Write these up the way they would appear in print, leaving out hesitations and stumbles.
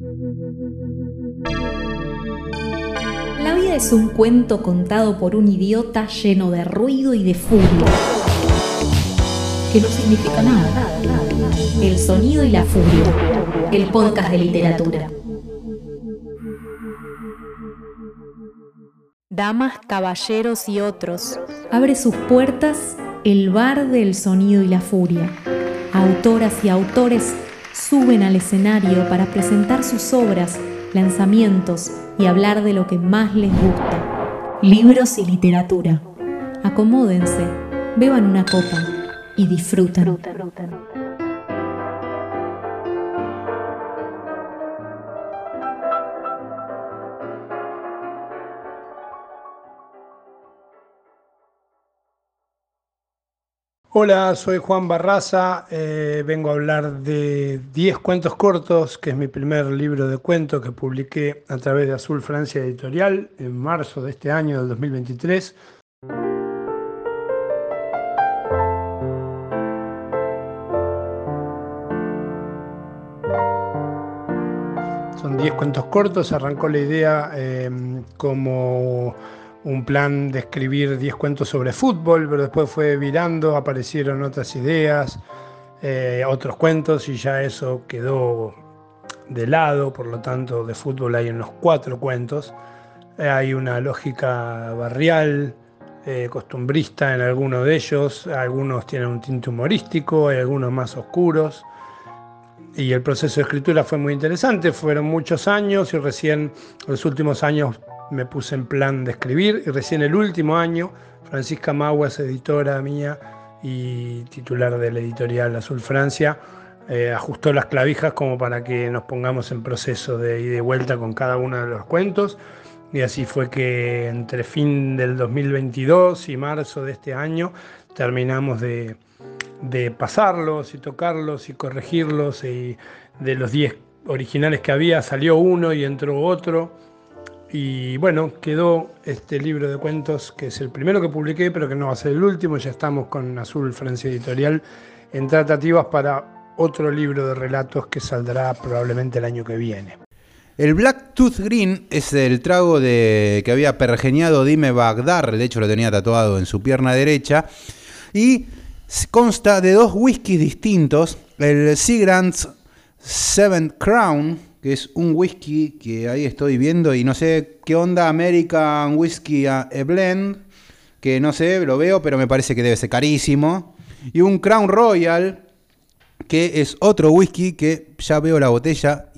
La vida es un cuento contado por un idiota lleno de ruido y de furia, que no significa nada. El sonido y la furia, el podcast de literatura. Damas, caballeros y otros, abre sus puertas el bar del sonido y la furia. Autoras y autores suben al escenario para presentar sus obras, lanzamientos y hablar de lo que más les gusta. Libros y literatura. Acomódense, beban una copa y disfruten. Hola, soy Juan Barraza, vengo a hablar de 10 cuentos cortos, que es mi primer libro de cuentos que publiqué a través de Azul Francia Editorial en marzo de este año, del 2023. Son 10 cuentos cortos, arrancó la idea como un plan de escribir 10 cuentos sobre fútbol, pero después fue virando, aparecieron otras ideas, otros cuentos y ya eso quedó de lado, por lo tanto de fútbol hay unos 4 cuentos. Hay una lógica barrial, costumbrista en algunos de ellos, algunos tienen un tinte humorístico, hay algunos más oscuros. Y el proceso de escritura fue muy interesante, fueron muchos años y recién los últimos años me puse en plan de escribir y recién el último año Francisca Maguas, editora mía y titular de la editorial Azul Francia, ajustó las clavijas como para que nos pongamos en proceso de ida y vuelta con cada uno de los cuentos y así fue que entre fin del 2022 y marzo de este año terminamos de pasarlos y tocarlos y corregirlos y de los 10 originales que había salió uno y entró otro. Y bueno, quedó este libro de cuentos que es el primero que publiqué, pero que no va a ser el último. Ya estamos con Azul Francia Editorial en tratativas para otro libro de relatos que saldrá probablemente el año que viene. El Black Tooth Green es el trago que había pergeñado Dime Bagdar, de hecho lo tenía tatuado en su pierna derecha, y consta de 2 whiskies distintos, el Seagrams Seventh Crown, que es un whisky que ahí estoy viendo y no sé qué onda, American Whiskey Blend, que no sé, lo veo, pero me parece que debe ser carísimo. Y un Crown Royal, que es otro whisky que ya veo la botella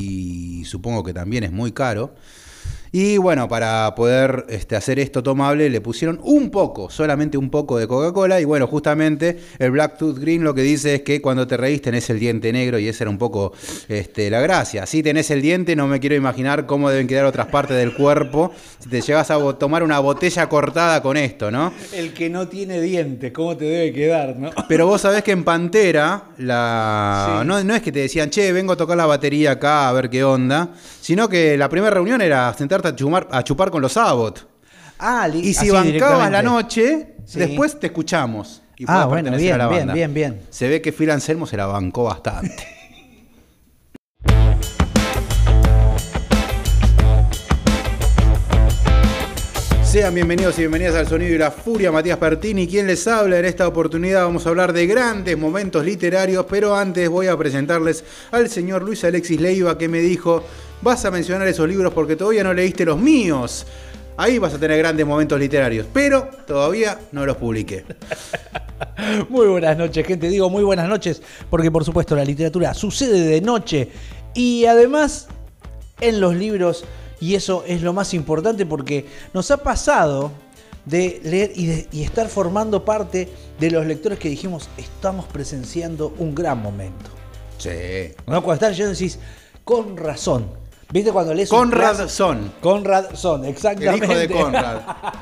y supongo que también es muy caro. Y bueno, para poder hacer esto tomable le pusieron solamente un poco de Coca-Cola. Y bueno, justamente el Black Tooth Green lo que dice es que cuando te reís tenés el diente negro y esa era un poco la gracia. Si tenés el diente, no me quiero imaginar cómo deben quedar otras partes del cuerpo si te llegas a tomar una botella cortada con esto, ¿no? El que no tiene dientes, ¿cómo te debe quedar, no? Pero vos sabés que en Pantera, Sí. no es que te decían, che, vengo a tocar la batería acá a ver qué onda, sino que la primera reunión era sentarte a chupar con los Sabbath. Y si bancabas la noche, sí, después te escuchamos. Y bueno, bien. Se ve que Phil Anselmo se la bancó bastante. Sean bienvenidos y bienvenidas al Sonido y la Furia, Matías Pertini, quien les habla. En esta oportunidad vamos a hablar de grandes momentos literarios, pero antes voy a presentarles al señor Luis Alexis Leiva, que me dijo, vas a mencionar esos libros porque todavía no leíste los míos. Ahí vas a tener grandes momentos literarios, pero todavía no los publiqué. Muy buenas noches, gente. Digo muy buenas noches porque, por supuesto, la literatura sucede de noche y además en los libros. Y eso es lo más importante porque nos ha pasado de leer y estar formando parte de los lectores que dijimos, estamos presenciando un gran momento. Sí. ¿No? Cuando estás leyendo decís, con razón. ¿Viste cuando lees Conrad Son. Conrad Son, exactamente. El hijo de Conrad.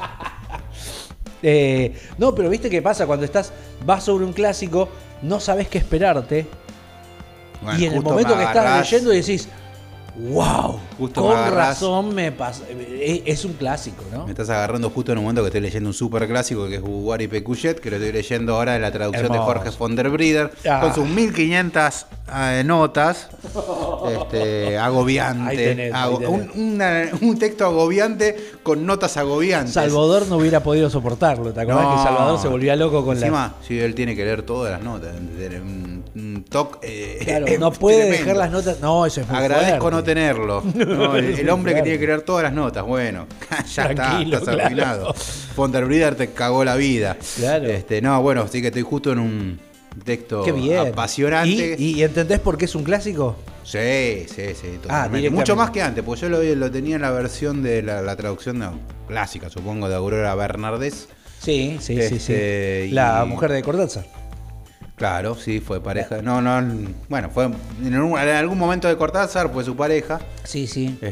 No, pero ¿viste qué pasa? Cuando vas sobre un clásico, no sabes qué esperarte. Bueno, y en el momento que estás leyendo decís, ¡Wow! Justo Con me agarrás. razón me pasa. Es un clásico, ¿no? Me estás agarrando justo en un momento que estoy leyendo un super clásico que es Uguari Pecuchet, que lo estoy leyendo ahora en la traducción Hermoso. de Jorge von der Brieder, Ah. con sus 1500 notas. Agobiante. Ahí tenés, ahí tenés. Un texto agobiante con notas agobiantes. Salvador no hubiera podido soportarlo. ¿Te acordás No. que Salvador se volvía loco con Encima, sí, él tiene que leer todas las notas. Un toque. Claro, no puede dejar las notas. No, eso es muy Agradezco fuerte. no tenerlo. No, el hombre que Claro. tiene que leer todas las notas. Bueno, ya Tranquilo, estás claro. arruinado. Von der Brieder te cagó la vida. Claro. No, bueno, sí que estoy justo en un texto Qué bien. apasionante. ¿Y entendés por qué es un clásico? Sí, totalmente. directamente. Mucho más que antes, porque yo lo tenía en la versión de la traducción clásica, supongo, de Aurora Bernardés. Sí. Y- La mujer de Cortázar. Claro, sí, fue pareja. No, bueno, fue en algún momento de Cortázar, fue su pareja. Sí.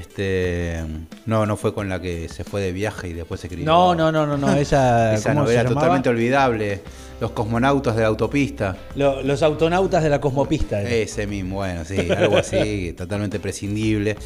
No fue con la que se fue de viaje y después se escribió. No. Esa Esa ¿cómo se novela llamaba? totalmente olvidable. Los cosmonautas de la autopista. Los autonautas de la cosmopista. Ese mismo, bueno, sí, algo así, totalmente prescindible.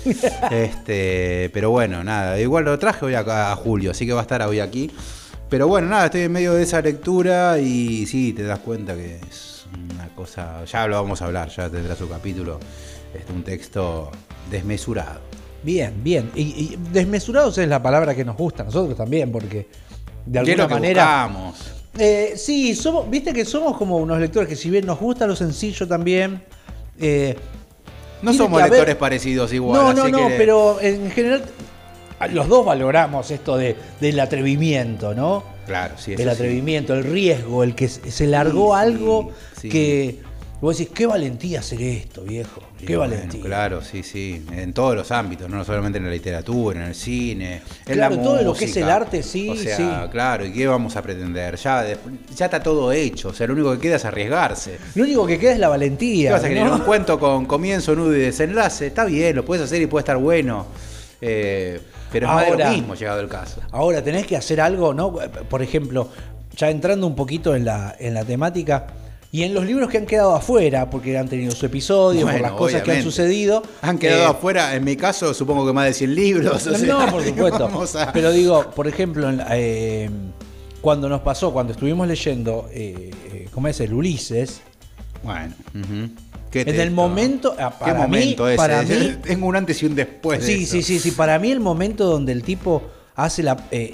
Pero bueno, nada, igual lo traje hoy acá a Julio, así que va a estar hoy aquí. Pero bueno, nada, estoy en medio de esa lectura y sí, te das cuenta que es una cosa, ya lo vamos a hablar, ya tendrá su capítulo, un texto desmesurado. Bien. Y desmesurados es la palabra que nos gusta a nosotros también, porque de ¿Qué es alguna lo que manera. buscamos? Sí, viste que somos como unos lectores que si bien nos gusta lo sencillo también. No tiene somos que haber- lectores parecidos igual. No, así que pero en general los dos valoramos esto del atrevimiento, ¿no? Claro, sí, eso El sí. atrevimiento, el riesgo, el que se largó Sí, algo sí. que vos decís, qué valentía hacer esto, viejo. Y Qué bueno, valentía. claro, sí, en todos los ámbitos, no solamente en la literatura, en el cine, en Claro, la todo lo que es música. el arte, sí, O sea, sí. claro, ¿y qué vamos a pretender? Ya está todo hecho, o sea, lo único que queda es arriesgarse. Lo único que queda es la ¿Qué valentía. vas a querer? ¿no? Un cuento con comienzo, nudo y desenlace, está bien, lo puedes hacer y puede estar bueno, pero es más de Ahora- lo mismo llegado el caso. Ahora tenés que hacer algo, ¿no? Por ejemplo, ya entrando un poquito en la temática y en los libros que han quedado afuera, porque han tenido su episodio, por Bueno, las cosas que han obviamente. sucedido. Han quedado afuera, en mi caso, supongo que más de 100 libros. o sea, No, por supuesto. vamos a- Pero digo, por ejemplo, cuando nos pasó, cuando estuvimos leyendo, ¿cómo es? El Ulises. Bueno, ujú. ¿Qué En el texto? momento, ¿Qué para momento mí, ese? para mí, Tengo un antes y un después de eso. sí. Para mí el momento donde el tipo hace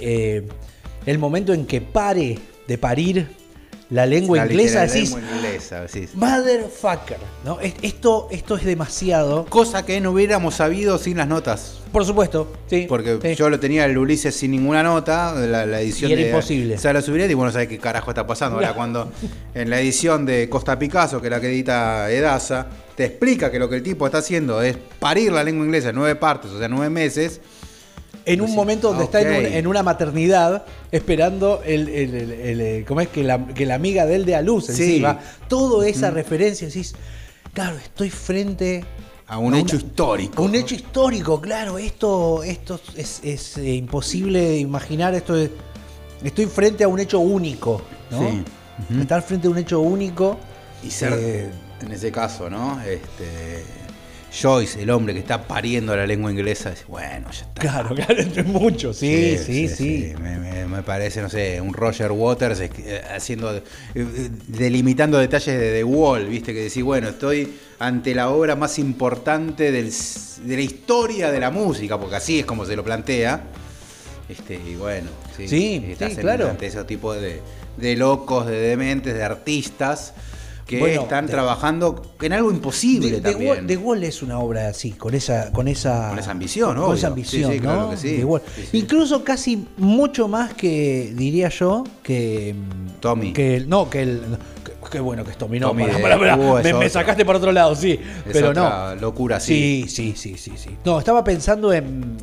el momento en que pare de parir la lengua inglesa, decís, lengua inglesa, sí. motherfucker, ¿no? Esto es demasiado. Cosa que no hubiéramos sabido sin las notas. Por supuesto, sí. Porque sí. yo lo tenía el Ulises sin ninguna nota, la edición Y era de imposible. Sara Subiret, y bueno, sabés qué carajo está pasando. Ahora cuando en la edición de Costa Picasso, que es la que edita Edasa, te explica que lo que el tipo está haciendo es parir la lengua inglesa en 9 partes, o sea, 9 meses. En un momento donde está Ok. en una maternidad esperando ¿cómo es? Que la amiga de él dé a luz Sí. encima. Toda esa referencia, decís, claro, estoy frente A un hecho histórico. a un hecho histórico, claro, esto es imposible de imaginar, estoy frente a un hecho único, ¿no? Sí. Ujú. Estar frente a un hecho único Y ser, en ese caso, ¿no? Joyce, el hombre que está pariendo la lengua inglesa, dice, bueno, ya está. Claro, es mucho, sí. Me parece, no sé, un Roger Waters haciendo, delimitando detalles de The Wall, viste, que decís, bueno, estoy ante la obra más importante de la historia de la música, porque así es como se lo plantea. Y bueno, Sí, estás claro. ante ese tipo de locos, de dementes, de artistas que Bueno, están trabajando en algo imposible también. The Wall es una obra así, con esa ambición, con obvio. esa ambición, Sí, ¿no? claro que sí. The Wall. Sí, sí. Incluso casi mucho más que, diría yo, que Tommy. que qué bueno que es Tommy, no, Tommy pará, es me otro. sacaste para otro lado, sí, Es pero otra no. locura, sí. Sí. No, estaba pensando en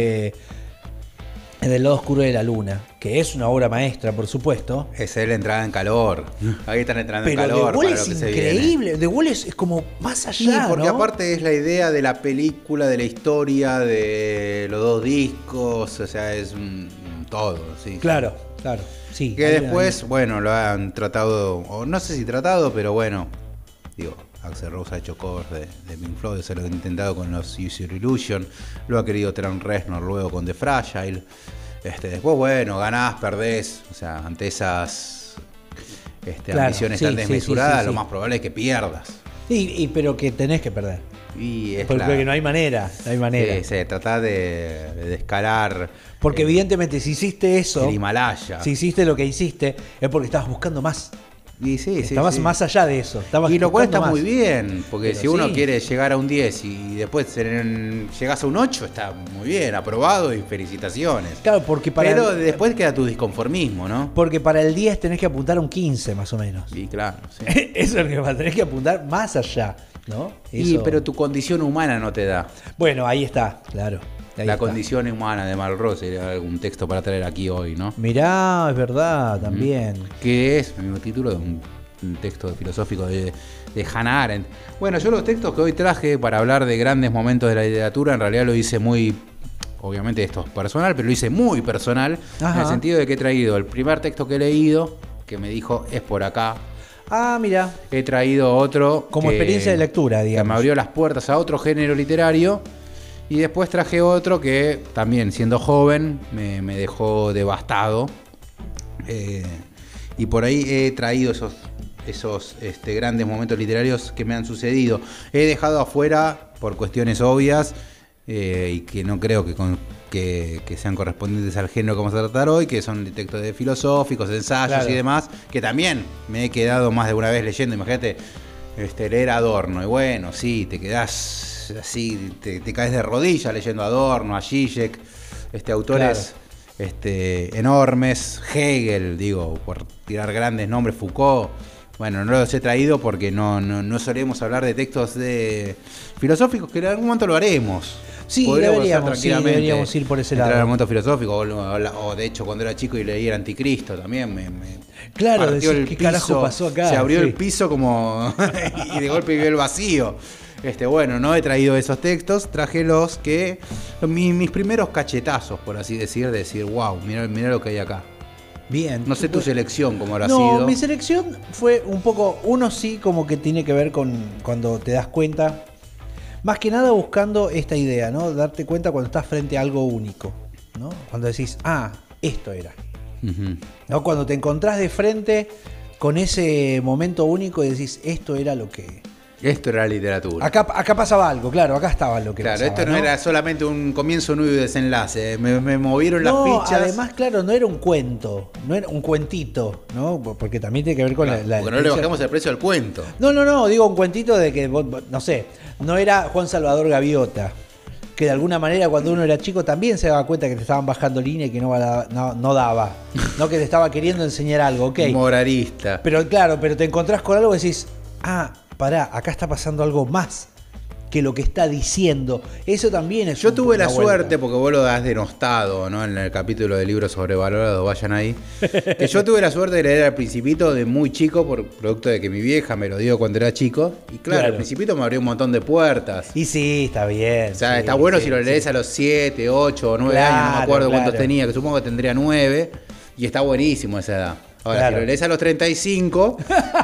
El lado oscuro de la luna, que es una obra maestra, por supuesto. Es él entrada en calor. Ahí están entrando Pero en calor. The Wall para es lo que se viene. increíble. The Wall es como más Sí, allá, porque ¿no? aparte es la idea de la película, de la historia, de los 2 discos, o sea, es todo, sí. Claro, sí. Que Hay- después, bueno, lo han tratado, o no sé si tratado, pero bueno, digo, Axl Rose ha hecho covers de Pink Floyd, se lo ha intentado con los Use Your Illusion, lo ha querido Trent Reznor luego con The Fragile. Después, bueno, ganás, perdés, o sea, ante esas ambiciones tan desmesuradas, lo más probable es que pierdas. Pero que tenés que perder. Y porque no hay manera, Tratá de escalar. Porque evidentemente si hiciste eso, el Himalaya. Si hiciste lo que hiciste, es porque estabas buscando más. Y estabas más allá de eso. Y lo cual está muy bien, porque pero si uno quiere llegar a un 10 y después llegás a un 8, está muy bien, aprobado y felicitaciones. Claro, porque pero después queda tu disconformismo, ¿no? Porque para el 10 tenés que apuntar a un 15 más o menos. Y claro, sí. Eso es lo que pasa, tenés que apuntar más allá, ¿no? Pero tu condición humana no te da. Bueno, ahí está, claro. Condición humana de Malraux sería algún texto para traer aquí hoy, ¿no? Mirá, es verdad, también. Que es el mismo título de un texto filosófico de Hannah Arendt. Bueno, yo los textos que hoy traje para hablar de grandes momentos de la literatura, en realidad lo hice muy... Obviamente esto es personal, pero lo hice muy personal. Ajá. En el sentido de que he traído el primer texto que he leído, que me dijo, es por acá. Ah, mira. He traído otro... Como experiencia de lectura, digamos. Que me abrió las puertas a otro género literario. Y después traje otro que también, siendo joven, me dejó devastado. Y por ahí he traído esos grandes momentos literarios que me han sucedido. He dejado afuera, por cuestiones obvias, y que no creo que sean correspondientes al género que vamos a tratar hoy, que son textos de filosóficos, ensayos y demás, que también me he quedado más de una vez leyendo. Imagínate leer Adorno, y bueno, sí, te quedás... así te caes de rodillas leyendo Adorno, a Zizek, autores enormes, Hegel, digo, por tirar grandes nombres, Foucault. Bueno, no los he traído porque no solemos hablar de textos filosóficos, que en algún momento lo haremos. Sí, deberíamos ir por ese lado. Entrar al momento filosófico, o de hecho cuando era chico y leí el Anticristo también claro, decir, ¿qué carajo pasó acá? Se abrió el piso como y de golpe vivió el vacío. Bueno, no he traído esos textos, traje mis primeros cachetazos, por así decir, de decir, wow, mirá lo que hay acá. Bien. No sé tu selección cómo habrá sido. No, mi selección fue un poco, uno sí como que tiene que ver con cuando te das cuenta, más que nada buscando esta idea, ¿no? Darte cuenta cuando estás frente a algo único, ¿no? Cuando decís, esto era. Uh-huh. ¿No? Cuando te encontrás de frente con ese momento único y decís, esto era lo que... Esto era la literatura. Acá pasaba algo, claro, acá estaba lo que pasaba. Claro, esto no era solamente un comienzo, nudo y desenlace. Me movieron las fichas. Además, claro, no era un cuento, no era un cuentito, ¿no? Porque también tiene que ver con la porque no le bajamos el precio al cuento. No, digo un cuentito de que, no sé, no era Juan Salvador Gaviota, que de alguna manera cuando uno era chico también se daba cuenta que te estaban bajando línea y que no daba, no que te estaba queriendo enseñar algo, ok. Moralista. Pero claro, te encontrás con algo y decís, pará, acá está pasando algo más que lo que está diciendo. Eso también es... Yo tuve la suerte, porque vos lo has denostado, ¿no? En el capítulo de libros sobrevalorados, vayan ahí. Que yo tuve la suerte de leer al Principito de muy chico, por producto de que mi vieja me lo dio cuando era chico. Y claro, el Principito me abrió un montón de puertas. Y sí, está bien. O sea, está bueno si lo lees a los 7, 8 o 9 años, no me acuerdo cuántos tenía, que supongo que tendría 9. Y está buenísimo esa edad. Ahora, si lo lees a los 35...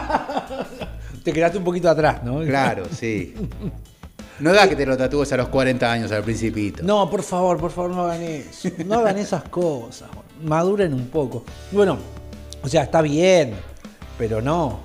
Te quedaste un poquito atrás, ¿no? Claro, sí. No da que te lo tatúes a los 40 años al Principito. No, por favor, no hagan eso. No hagan esas cosas. Maduren un poco. Bueno, o sea, está bien, pero no.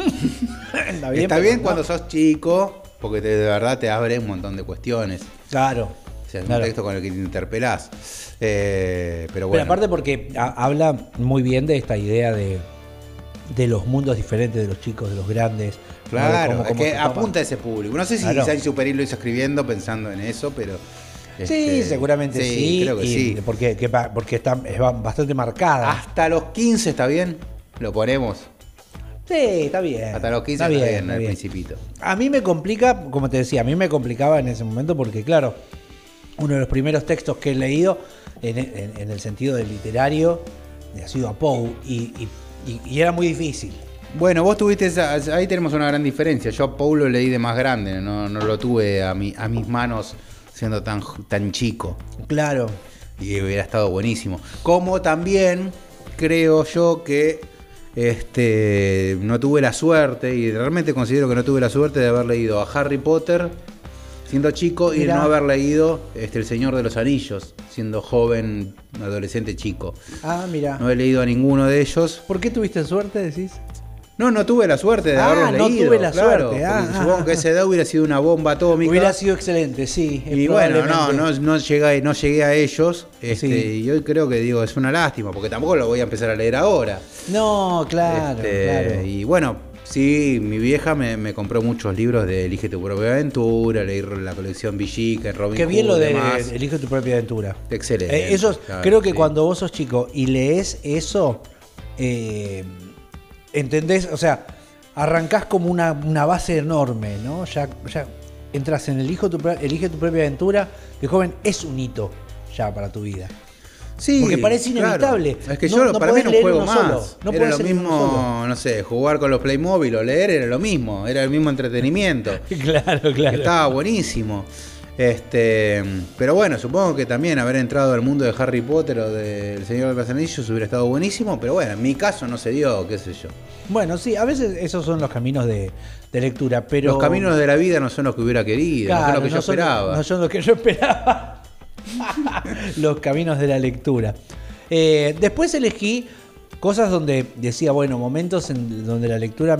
Está bien cuando sos chico, porque de verdad te abre un montón de cuestiones. Claro. O sea, es un texto con el que te interpelás. Pero bueno. Pero aparte porque habla muy bien de esta idea de los mundos diferentes de los chicos, de los grandes. Claro, es que apunta a ese público. No sé si Saint Superior lo hizo escribiendo pensando en eso, pero... Sí, seguramente sí. Creo que sí. Porque es bastante marcada. Hasta los 15 está bien, lo ponemos. Sí, está bien. Hasta los 15 está bien, el Principito. A mí me complica, como te decía, me complicaba en ese momento porque, claro, uno de los primeros textos que he leído, en el sentido del literario, ha sido a Poe, y era muy difícil. Bueno, vos tuviste ahí tenemos una gran diferencia. Yo a Poe lo leí de más grande, no lo tuve a mis manos siendo tan chico. Claro. Y hubiera estado buenísimo. Como también creo yo que No tuve la suerte, y realmente considero que no tuve la suerte de haber leído a Harry Potter siendo chico y de no haber leído El Señor de los Anillos siendo joven, adolescente, chico. Ah, mira. No he leído a ninguno de ellos. ¿Por qué tuviste suerte, decís? No tuve la suerte de haberlo leído. No tuve la suerte. Supongo que esa edad hubiera sido una bomba atómica. Hubiera sido excelente, sí. Y bueno, no llegué a ellos. Y hoy creo que es una lástima, porque tampoco lo voy a empezar a leer ahora. No, claro. Y bueno, sí, mi vieja me compró muchos libros de Elige tu propia aventura, leí la colección Villica, Robin Hood. Qué bien lo de Elige tu propia aventura. Excelente. Creo que cuando vos sos chico y lees eso, ¿entendés? O sea, arrancás como una base enorme, ¿no? Ya entras en Elige tu propia aventura, de joven es un hito ya para tu vida. Sí, porque parece inevitable. Claro. Es que para mí era un juego más. No era lo mismo, no sé, jugar con los Playmobil o leer era lo mismo. Era el mismo entretenimiento. Claro. Estaba buenísimo. Pero bueno, supongo que también haber entrado al mundo de Harry Potter o del Señor de los Anillos hubiera estado buenísimo, pero bueno, en mi caso no se dio, qué sé yo. Bueno, sí, a veces esos son los caminos de lectura, pero... Los caminos de la vida no son los que hubiera querido, claro, no son los que yo esperaba. No son los que yo esperaba. Los caminos de la lectura. Después elegí cosas donde decía, bueno, momentos en donde la lectura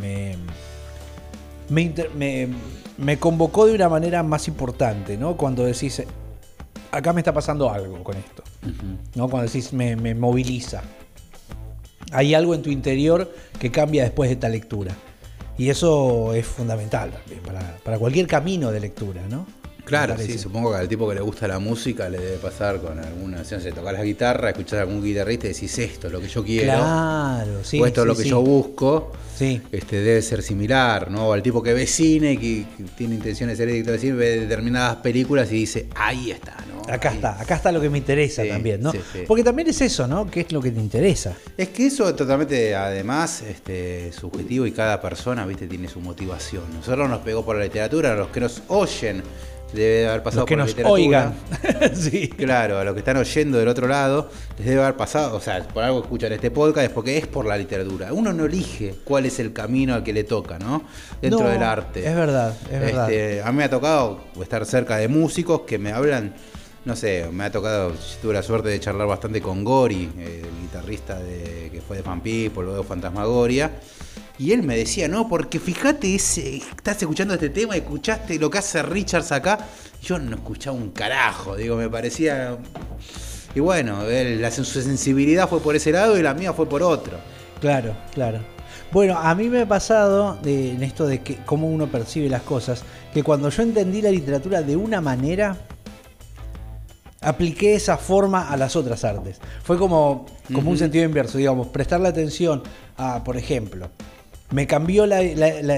me convocó de una manera más importante, ¿no? Cuando decís, acá me está pasando algo con esto, ¿no? Cuando decís, me moviliza. Hay algo en tu interior que cambia después de esta lectura. Y eso es fundamental también para cualquier camino de lectura, ¿no? Claro, sí, supongo que al tipo que le gusta la música le debe pasar con alguna, no sé, tocas la guitarra, escuchás a algún guitarrista y decís, esto es lo que yo quiero. Claro, sí. O esto es lo que yo busco. Sí. Debe ser similar, ¿no? Al tipo que ve cine y que tiene intenciones de ser director de cine, ve determinadas películas y dice, ahí está, ¿no? Acá está lo que me interesa también, ¿no? Sí. Porque también es eso, ¿no? ¿Qué es lo que te interesa? Es que eso es totalmente, además, subjetivo y cada persona, ¿viste? Tiene su motivación. Nosotros nos pegó por la literatura, a los que nos oyen debe haber pasado por la literatura. Oigan. Sí. Claro, a los que están oyendo del otro lado, les debe haber pasado, o sea, por algo escuchan este podcast, es porque es por la literatura. Uno no elige cuál es el camino al que le toca, ¿no? Dentro del arte. Es verdad. A mí me ha tocado estar cerca de músicos que me hablan, no sé, me ha tocado, tuve la suerte de charlar bastante con Gori, el guitarrista que fue de Fan People, luego de Fantasmagoria. Y él me decía, no, porque fíjate, estás escuchando este tema, escuchaste lo que hace Richards acá. Yo no escuchaba un carajo, me parecía... Y bueno, su sensibilidad fue por ese lado y la mía fue por otro. Claro. Bueno, a mí me ha pasado en esto de que cómo uno percibe las cosas, que cuando yo entendí la literatura de una manera, apliqué esa forma a las otras artes. Fue como un sentido inverso, digamos, prestarle atención a, por ejemplo... Me cambió la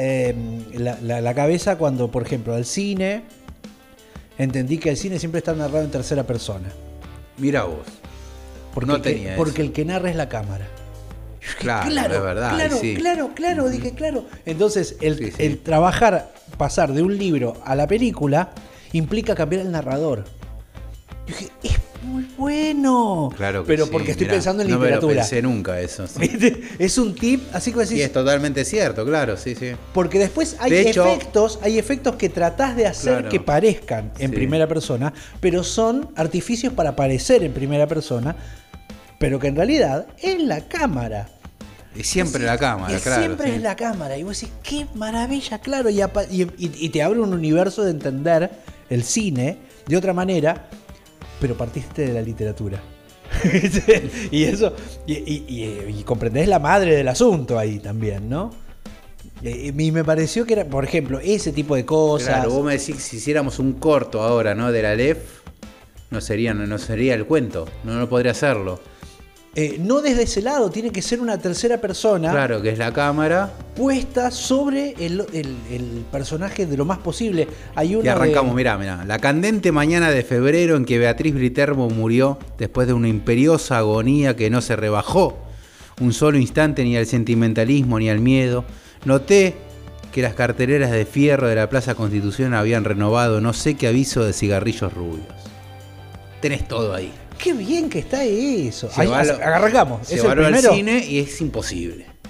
cabeza cuando, por ejemplo, al cine, entendí que el cine siempre está narrado en tercera persona. Mira vos. Porque el que narra es la cámara. Claro, es verdad. Claro, dije, claro. Entonces, el pasar de un libro a la película, implica cambiar el narrador. Yo dije, es muy bueno. Claro que pero sí, porque estoy pensando en literatura. No me lo pensé nunca eso. Sí. Es un tip, así que decís. Y es totalmente cierto, claro, sí. Porque después hay efectos que tratás de hacer que parezcan en primera persona, pero son artificios para parecer en primera persona, pero que en realidad es la cámara. Es siempre la cámara, claro. Siempre es la cámara. Y vos decís, qué maravilla, claro. Y te abre un universo de entender el cine de otra manera. Pero partiste de la literatura. Y eso. Y comprendés la madre del asunto ahí también, ¿no? Y me pareció que era, por ejemplo, ese tipo de cosas. Claro, vos me decís que si hiciéramos un corto ahora, ¿no? De la Aleph, no sería el cuento. No podría hacerlo. No desde ese lado, tiene que ser una tercera persona. Claro, que es la cámara. Puesta sobre el personaje de lo más posible. Hay una y arrancamos, mirá. La candente mañana de febrero en que Beatriz Briterbo murió después de una imperiosa agonía que no se rebajó un solo instante ni al sentimentalismo ni al miedo, noté que las carteleras de fierro de la Plaza Constitución habían renovado no sé qué aviso de cigarrillos rubios. Tenés todo ahí. Qué bien que está eso. Arrancamos. Se paró al cine y es imposible.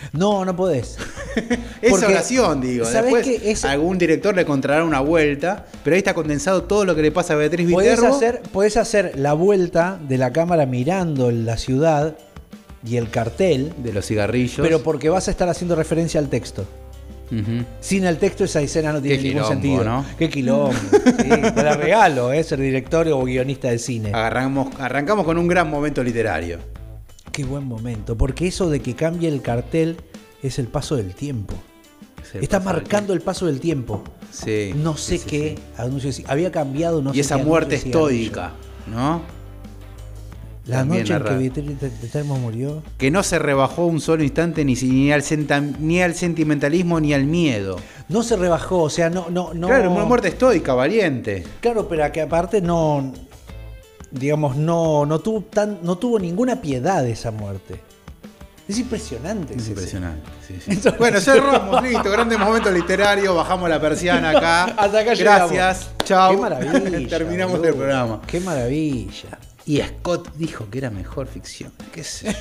No, no podés. Es Porque, oración, digo. ¿sabés Después qué? algún director le encontrará una vuelta, pero ahí está condensado todo lo que le pasa a Beatriz Viterbo. Podés hacer la vuelta de la cámara mirando la ciudad y el cartel, De los cigarrillos. pero porque vas a estar haciendo referencia al texto. Ujú. Sin el texto esa escena no tiene Qué ningún quilombo, sentido. ¿no? Qué quilombo. Sí, te la regalo, ser director o guionista de cine. Arrancamos con un gran momento literario. Qué buen momento, porque eso de que cambie el cartel es el paso del tiempo. Está marcando el paso del tiempo. Sí. No sé qué anuncio decía. Había cambiado, no sé Y esa qué muerte anuncio decía estoica, ¿no? La También noche en narra- que Beatriz Viterbo murió. Que no se rebajó un solo instante ni al sentimentalismo ni al miedo. No se rebajó, o sea, no. Claro, una muerte estoica, valiente. Claro, pero que aparte no. Digamos, no tuvo ninguna piedad esa muerte. Es impresionante. Es ese. impresionante. Sí. Bueno, cerramos, listo. Grandes momentos literarios. Bajamos la persiana acá. Hasta acá Gracias. Chao. Qué maravilla. Terminamos boludo. el programa. Qué maravilla. Y Scott dijo que era mejor ficción. ¿Qué sé?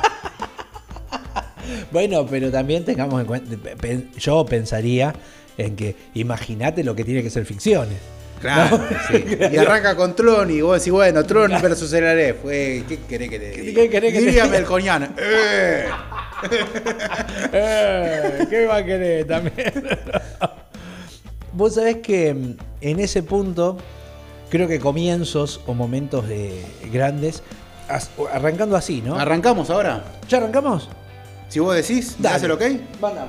Bueno, pero también tengamos en cuenta. Yo pensaría en que imagínate lo que tiene que ser ficciones. Claro, ¿no? sí. Y arranca con Tron y vos decís, bueno, Tron versus el Aleph. ¿Qué querés que te diga? ¿Qué querés que te Diría diga? Melconiano. ¿Qué va a querer también? Vos sabés que en ese punto, creo que comienzos o momentos grandes, arrancando así, ¿no? ¿Arrancamos ahora? ¿Ya arrancamos? Si vos decís, ¿me Dale. das el ok? Mandamos.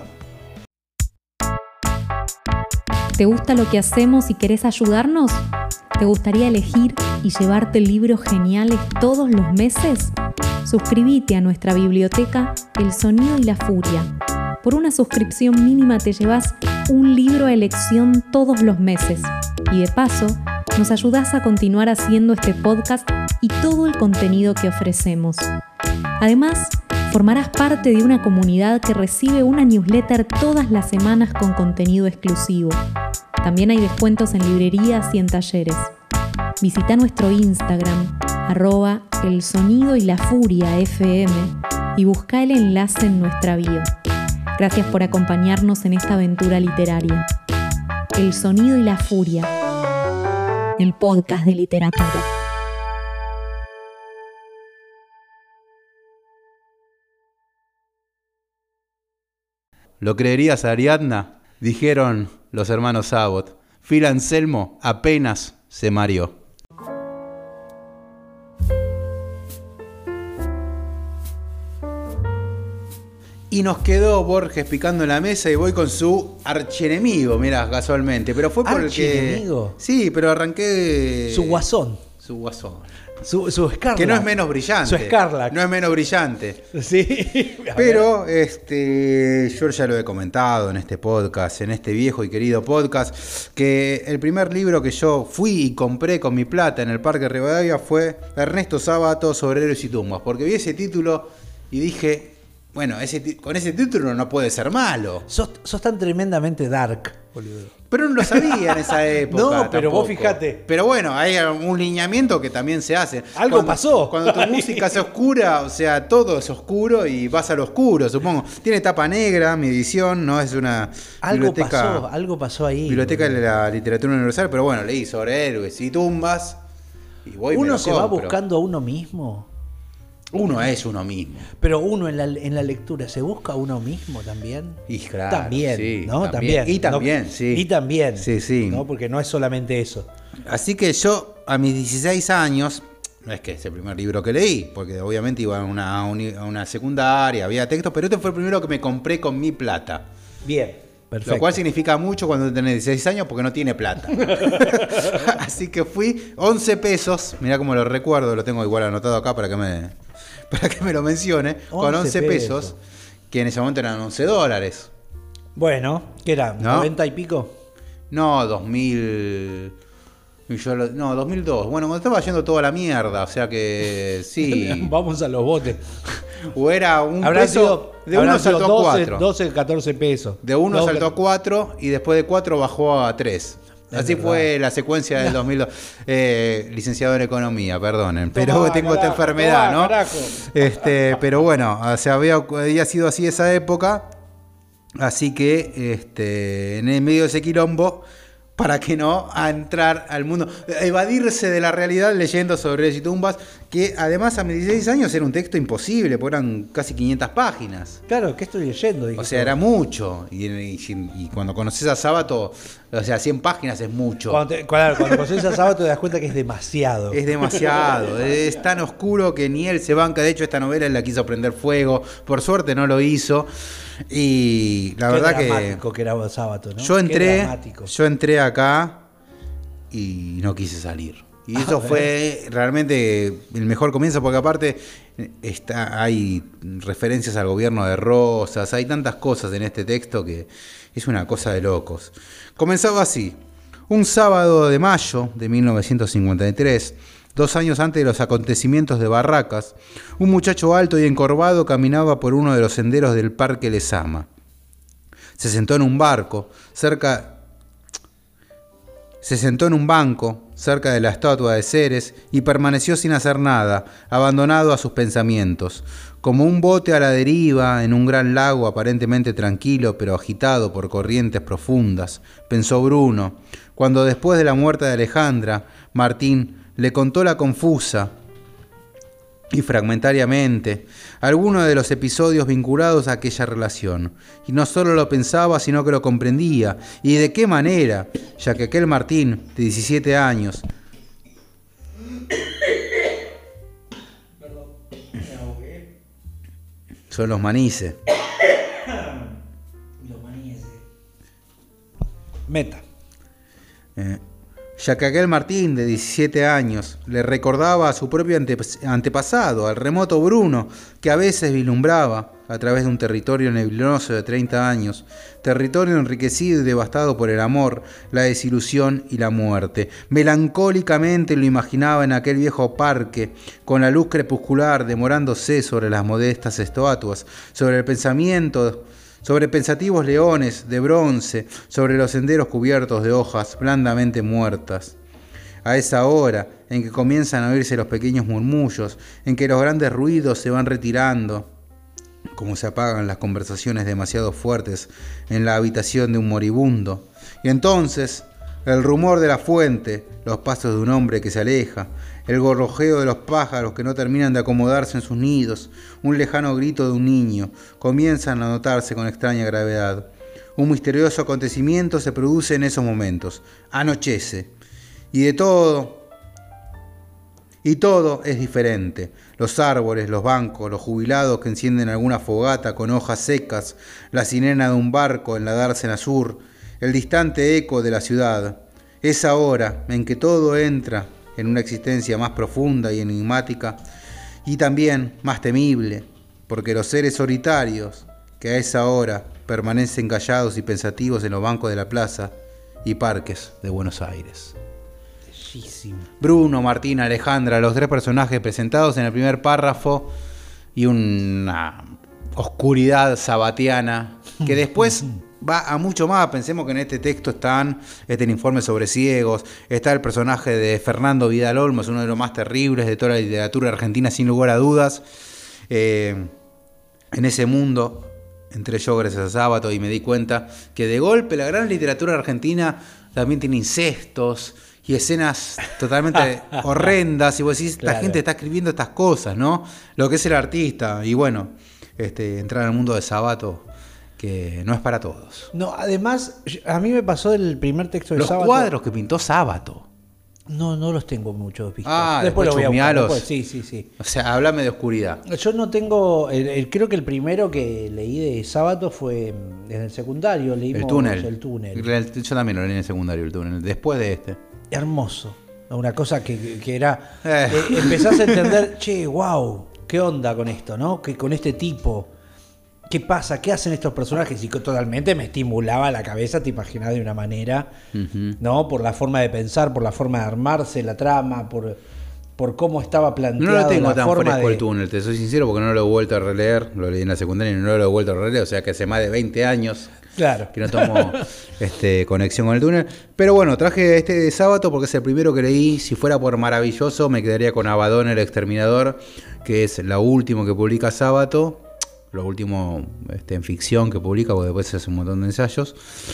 ¿Te gusta lo que hacemos y querés ayudarnos? ¿Te gustaría elegir y llevarte libros geniales todos los meses? Suscríbete a nuestra biblioteca El Sonido y la Furia. Por una suscripción mínima te llevas un libro a elección todos los meses. Y de paso, nos ayudás a continuar haciendo este podcast y todo el contenido que ofrecemos. Además, formarás parte de una comunidad que recibe una newsletter todas las semanas con contenido exclusivo. También hay descuentos en librerías y en talleres. Visita nuestro Instagram, @elsonidoylafuria_fm y busca el enlace en nuestra bio. Gracias por acompañarnos en esta aventura literaria. El Sonido y la Furia, el podcast de literatura. ¿Lo creerías, Ariadna? Dijeron los hermanos Abbott. Phil Anselmo apenas se mareó. Y nos quedó Borges picando en la mesa y voy con su archienemigo, mirá, casualmente. Pero fue por el que... ¿Archienemigo? Sí, pero arranqué... Su guasón. Su guasón. Su Scarlett. Que no es menos brillante. Su Scarlett. No es menos brillante. Sí. Pero yo ya lo he comentado en este podcast, en este viejo y querido podcast, que el primer libro que yo fui y compré con mi plata en el Parque Rivadavia fue Ernesto Sábato sobre héroes y tumbas, porque vi ese título y dije, bueno, con ese título no puede ser malo. Sos tan tremendamente dark, boludo. Pero no lo sabía en esa época. No, pero tampoco. vos fijate. Pero bueno, hay un lineamiento que también se hace. Algo pasó. Cuando tu música es oscura, o sea, todo es oscuro y vas al oscuro, supongo. Tiene tapa negra, mi edición, no es una Algo biblioteca. algo pasó ahí. Biblioteca boludo. de la Literatura Universal, pero bueno, leí sobre héroes y tumbas. Y voy y me Uno lo se va compro. buscando a uno mismo. Uno es uno mismo. Pero uno en la lectura se busca a uno mismo también. Y claro, También, sí, ¿no? también. Y también, ¿no? sí. Y también. Sí, sí. ¿no? Porque no es solamente eso. Así que yo, a mis 16 años, no es que es el primer libro que leí, porque obviamente iba a una secundaria, había textos, pero este fue el primero que me compré con mi plata. Bien, perfecto. Lo cual significa mucho cuando tenés 16 años porque no tiene plata. Así que fui 11 pesos, mirá cómo lo recuerdo, lo tengo igual anotado acá para que me lo mencione, con 11 pesos, que en ese momento eran $11. Bueno, ¿qué era? ¿No? ¿90 y pico? No, 2000... No, 2002. Bueno, cuando estaba yendo toda la mierda, o sea que sí. Vamos a los botes. O era un Habrá peso, de 1 saltó a 4. 12, 14 pesos. De 1 No, saltó a 4 y después de 4 bajó a 3. Así verdad. fue la secuencia del 2002. Licenciado en Economía, perdonen, pero Tomá, tengo esta carajo, enfermedad, tomá, ¿no? carajo. Pero bueno, o sea, había sido así esa época, así que en el medio de ese quilombo, para que no a entrar al mundo, evadirse de la realidad leyendo sobre Reyes y Tumbas, que además a mis 16 años era un texto imposible, porque eran casi 500 páginas. Claro, ¿qué estoy leyendo? Dije O sea, yo. era mucho. Y cuando conoces a Sábato, o sea, 100 páginas es mucho. Cuando conoces a Sábato te das cuenta que es demasiado. Es demasiado. Es tan oscuro que ni él se banca. De hecho, esta novela él la quiso prender fuego. Por suerte no lo hizo. Y la Qué verdad dramático que era Sábato, ¿no? yo Qué entré, dramático. yo entré acá y no quise salir. Y eso fue realmente el mejor comienzo, porque aparte hay referencias al gobierno de Rosas, hay tantas cosas en este texto que es una cosa de locos. Comenzaba así: un sábado de mayo de 1953, 2 años antes de los acontecimientos de Barracas, un muchacho alto y encorvado caminaba por uno de los senderos del Parque Lezama. Se sentó en un banco cerca de la estatua de Ceres y permaneció sin hacer nada, abandonado a sus pensamientos. Como un bote a la deriva en un gran lago aparentemente tranquilo pero agitado por corrientes profundas, pensó Bruno, cuando después de la muerte de Alejandra, Martín le contó la confusa y fragmentariamente algunos de los episodios vinculados a aquella relación. Y no solo lo pensaba, sino que lo comprendía. ¿Y de qué manera? Ya que aquel Martín, de 17 años, son los manices. Meta. Ya que aquel Martín, de 17 años, le recordaba a su propio antepasado, al remoto Bruno, que a veces vislumbraba, a través de un territorio nebuloso de 30 años, territorio enriquecido y devastado por el amor, la desilusión y la muerte. Melancólicamente lo imaginaba en aquel viejo parque, con la luz crepuscular demorándose sobre las modestas estatuas, sobre pensativos leones de bronce, sobre los senderos cubiertos de hojas blandamente muertas. A esa hora en que comienzan a oírse los pequeños murmullos, en que los grandes ruidos se van retirando, como se apagan las conversaciones demasiado fuertes en la habitación de un moribundo. Y entonces el rumor de la fuente, los pasos de un hombre que se aleja, el gorrojeo de los pájaros que no terminan de acomodarse en sus nidos, un lejano grito de un niño, comienzan a notarse con extraña gravedad. Un misterioso acontecimiento se produce en esos momentos. Anochece. Y todo es diferente. Los árboles, los bancos, los jubilados que encienden alguna fogata con hojas secas, la sirena de un barco en la dársena sur, el distante eco de la ciudad. Esa hora en que todo entra en una existencia más profunda y enigmática, y también más temible, porque los seres solitarios que a esa hora permanecen callados y pensativos en los bancos de la plaza y parques de Buenos Aires. Bellísimo. Bruno, Martín, Alejandra, los 3 personajes presentados en el primer párrafo, y una oscuridad sabatiana que después va a mucho más. Pensemos que en este texto están el informe sobre ciegos, está el personaje de Fernando Vidal Olmos, uno de los más terribles de toda la literatura argentina, sin lugar a dudas. En ese mundo entré yo gracias a Sábato y me di cuenta que de golpe la gran literatura argentina también tiene incestos y escenas totalmente horrendas, y vos decís, Claro. La gente está escribiendo estas cosas, ¿no? Lo que es el artista. Y bueno, entrar al mundo de Sábato, que no es para todos. No, además, a mí me pasó el primer texto de Los Sábato. cuadros que pintó Sábato. No los tengo muchos vistos. Después lo voy a buscar. chusmealos. Después, sí. O sea, háblame de oscuridad. Yo no tengo. Creo que el primero que leí de Sábato fue en el secundario. Leímos El túnel. El túnel. Yo también lo leí en el secundario, el túnel. Después de este. Hermoso. Una cosa que era. Empezás a entender, che, wow, qué onda con esto, ¿no? Que con este tipo. ¿Qué pasa? ¿Qué hacen estos personajes? Y que totalmente me estimulaba la cabeza, te imaginas, de una manera, ¿no? Por la forma de pensar, por la forma de armarse la trama, por cómo estaba planteado. No lo tengo la tan forma fresco de... el túnel, te soy sincero, porque no lo he vuelto a releer. Lo leí en la secundaria y no lo he vuelto a releer. O sea que hace más de 20 años Claro. Que no tomo conexión con el túnel. Pero bueno, traje este de Sábato porque es el primero que leí. Si fuera por maravilloso, me quedaría con Abaddon el Exterminador, que es lo último que publica Sábato. Lo último en ficción que publica, porque después hace un montón de ensayos.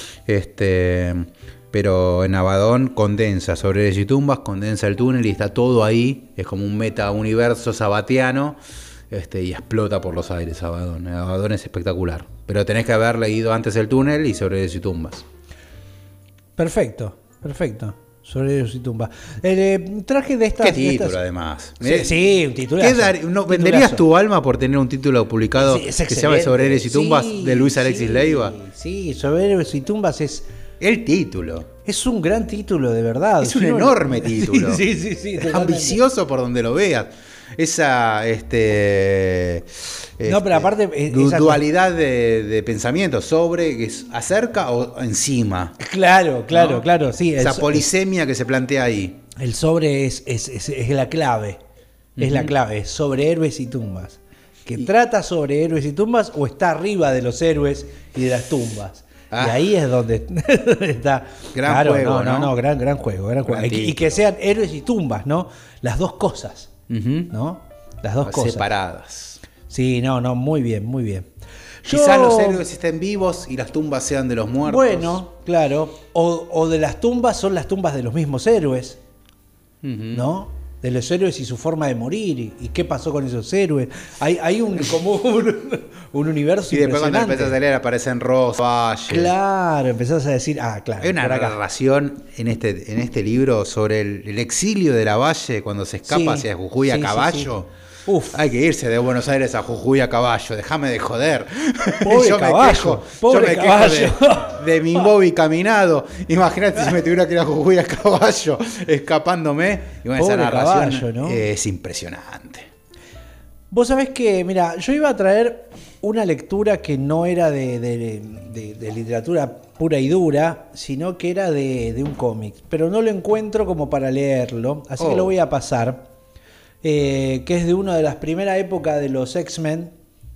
Pero en Abaddon condensa Sobrehéroes y Tumbas, condensa el túnel y está todo ahí. Es como un meta-universo sabatiano. Y explota por los aires Abaddon. Abaddon es espectacular. Pero tenés que haber leído antes el túnel y Sobrehéroes y Tumbas. Perfecto. Sobrehéroes y Tumbas. Traje de estas... ¿Qué título, además? Sí, un titulazo. ¿Venderías tu alma por tener un título publicado que se llama Sobrehéroes y Tumbas de Luis Alexis Leiva? Sí, Sobrehéroes y Tumbas es... El título. Es un gran título, de verdad. Es un enorme título. Sí. Es ambicioso por donde lo veas. Esa no, pero aparte dualidad de pensamiento sobre que es acerca o encima. Claro, ¿no? Sí. Esa polisemia que se plantea ahí. El sobre es la clave. Es la clave, es sobre héroes y tumbas. ¿Trata sobre héroes y tumbas o está arriba de los héroes y de las tumbas? Y ahí es donde está. Gran juego, ¿no? Gran juego. Y que sean héroes y tumbas, ¿no? Las dos cosas. ¿No? Las dos cosas. Separadas. Sí, no, muy bien. Quizás los héroes estén vivos y las tumbas sean de los muertos. Bueno, claro. O de las tumbas son las tumbas de los mismos héroes. ¿No? De los héroes y su forma de morir. ¿Y qué pasó con esos héroes? Hay un universo y después cuando impresionante. empezás a leer aparecen Ross, Valle. Claro, empezás a decir, claro. Hay una narración en este libro sobre el exilio de la Valle cuando se escapa hacia Jujuy a caballo. Sí. Uf. Hay que irse de Buenos Aires a Jujuy a caballo, déjame de joder. Pobre yo caballo, yo me quejo de mi Bobby caminado. Imagínate si me tuviera que ir a Jujuy a caballo, escapándome. Y bueno, esa narración caballo, ¿no? Es impresionante. Vos sabés que, mira, yo iba a traer una lectura que no era de literatura pura y dura, sino que era de un cómic. Pero no lo encuentro como para leerlo, así que lo voy a pasar. Que es de una de las primeras épocas de los X-Men.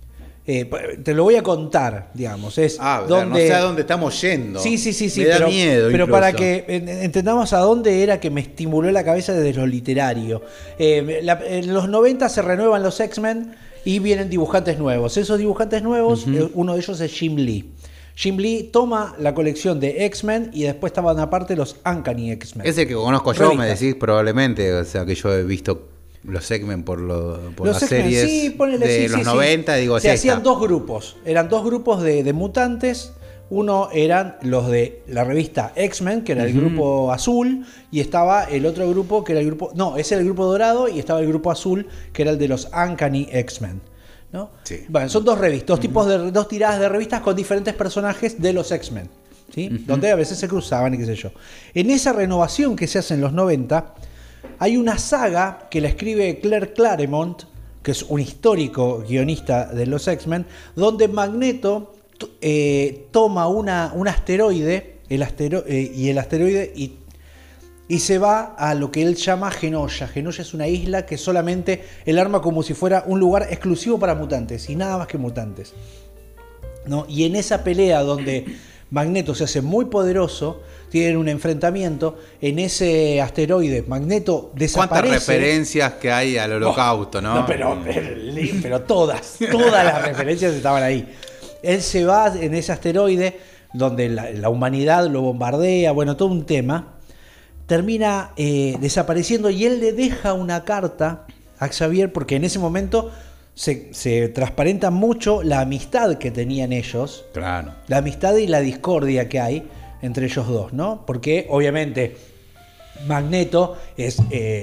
Te lo voy a contar, digamos. Es donde, no sé a dónde estamos yendo. Sí. Me da miedo. Pero incluso. para que entendamos a dónde era que me estimuló la cabeza desde lo literario. En los 90 se renuevan los X-Men y vienen dibujantes nuevos. Esos dibujantes nuevos, uno de ellos es Jim Lee. Jim Lee toma la colección de X-Men y después estaban aparte los Uncanny X-Men. Ese que conozco yo, me decís probablemente. O sea, que yo he visto los X-Men por las series de los 90, digo, se hacían dos grupos, eran dos grupos de mutantes. Uno eran los de la revista X-Men, que era el grupo azul, y estaba el otro grupo que era el grupo, ese era el grupo dorado, y estaba el grupo azul, que era el de los Uncanny X-Men, ¿no? Sí. Bueno, son dos revistas, dos tiradas de revistas con diferentes personajes de los X-Men, ¿sí? Donde a veces se cruzaban y qué sé yo. En esa renovación que se hace en los 90, hay una saga que la escribe Claire Claremont, que es un histórico guionista de los X-Men, donde Magneto toma un asteroide, el asteroide y se va a lo que él llama Genosha. Genosha es una isla que solamente él arma como si fuera un lugar exclusivo para mutantes y nada más que mutantes, ¿no? Y en esa pelea donde Magneto se hace muy poderoso, tienen un enfrentamiento en ese asteroide. Magneto desaparece. ¿Cuántas referencias que hay al Holocausto, no? Pero todas las referencias estaban ahí. Él se va en ese asteroide donde la humanidad lo bombardea, bueno, todo un tema. Termina desapareciendo y él le deja una carta a Xavier porque en ese momento se transparenta mucho la amistad que tenían ellos. Claro. La amistad y la discordia que hay entre ellos dos, ¿no? Porque obviamente Magneto es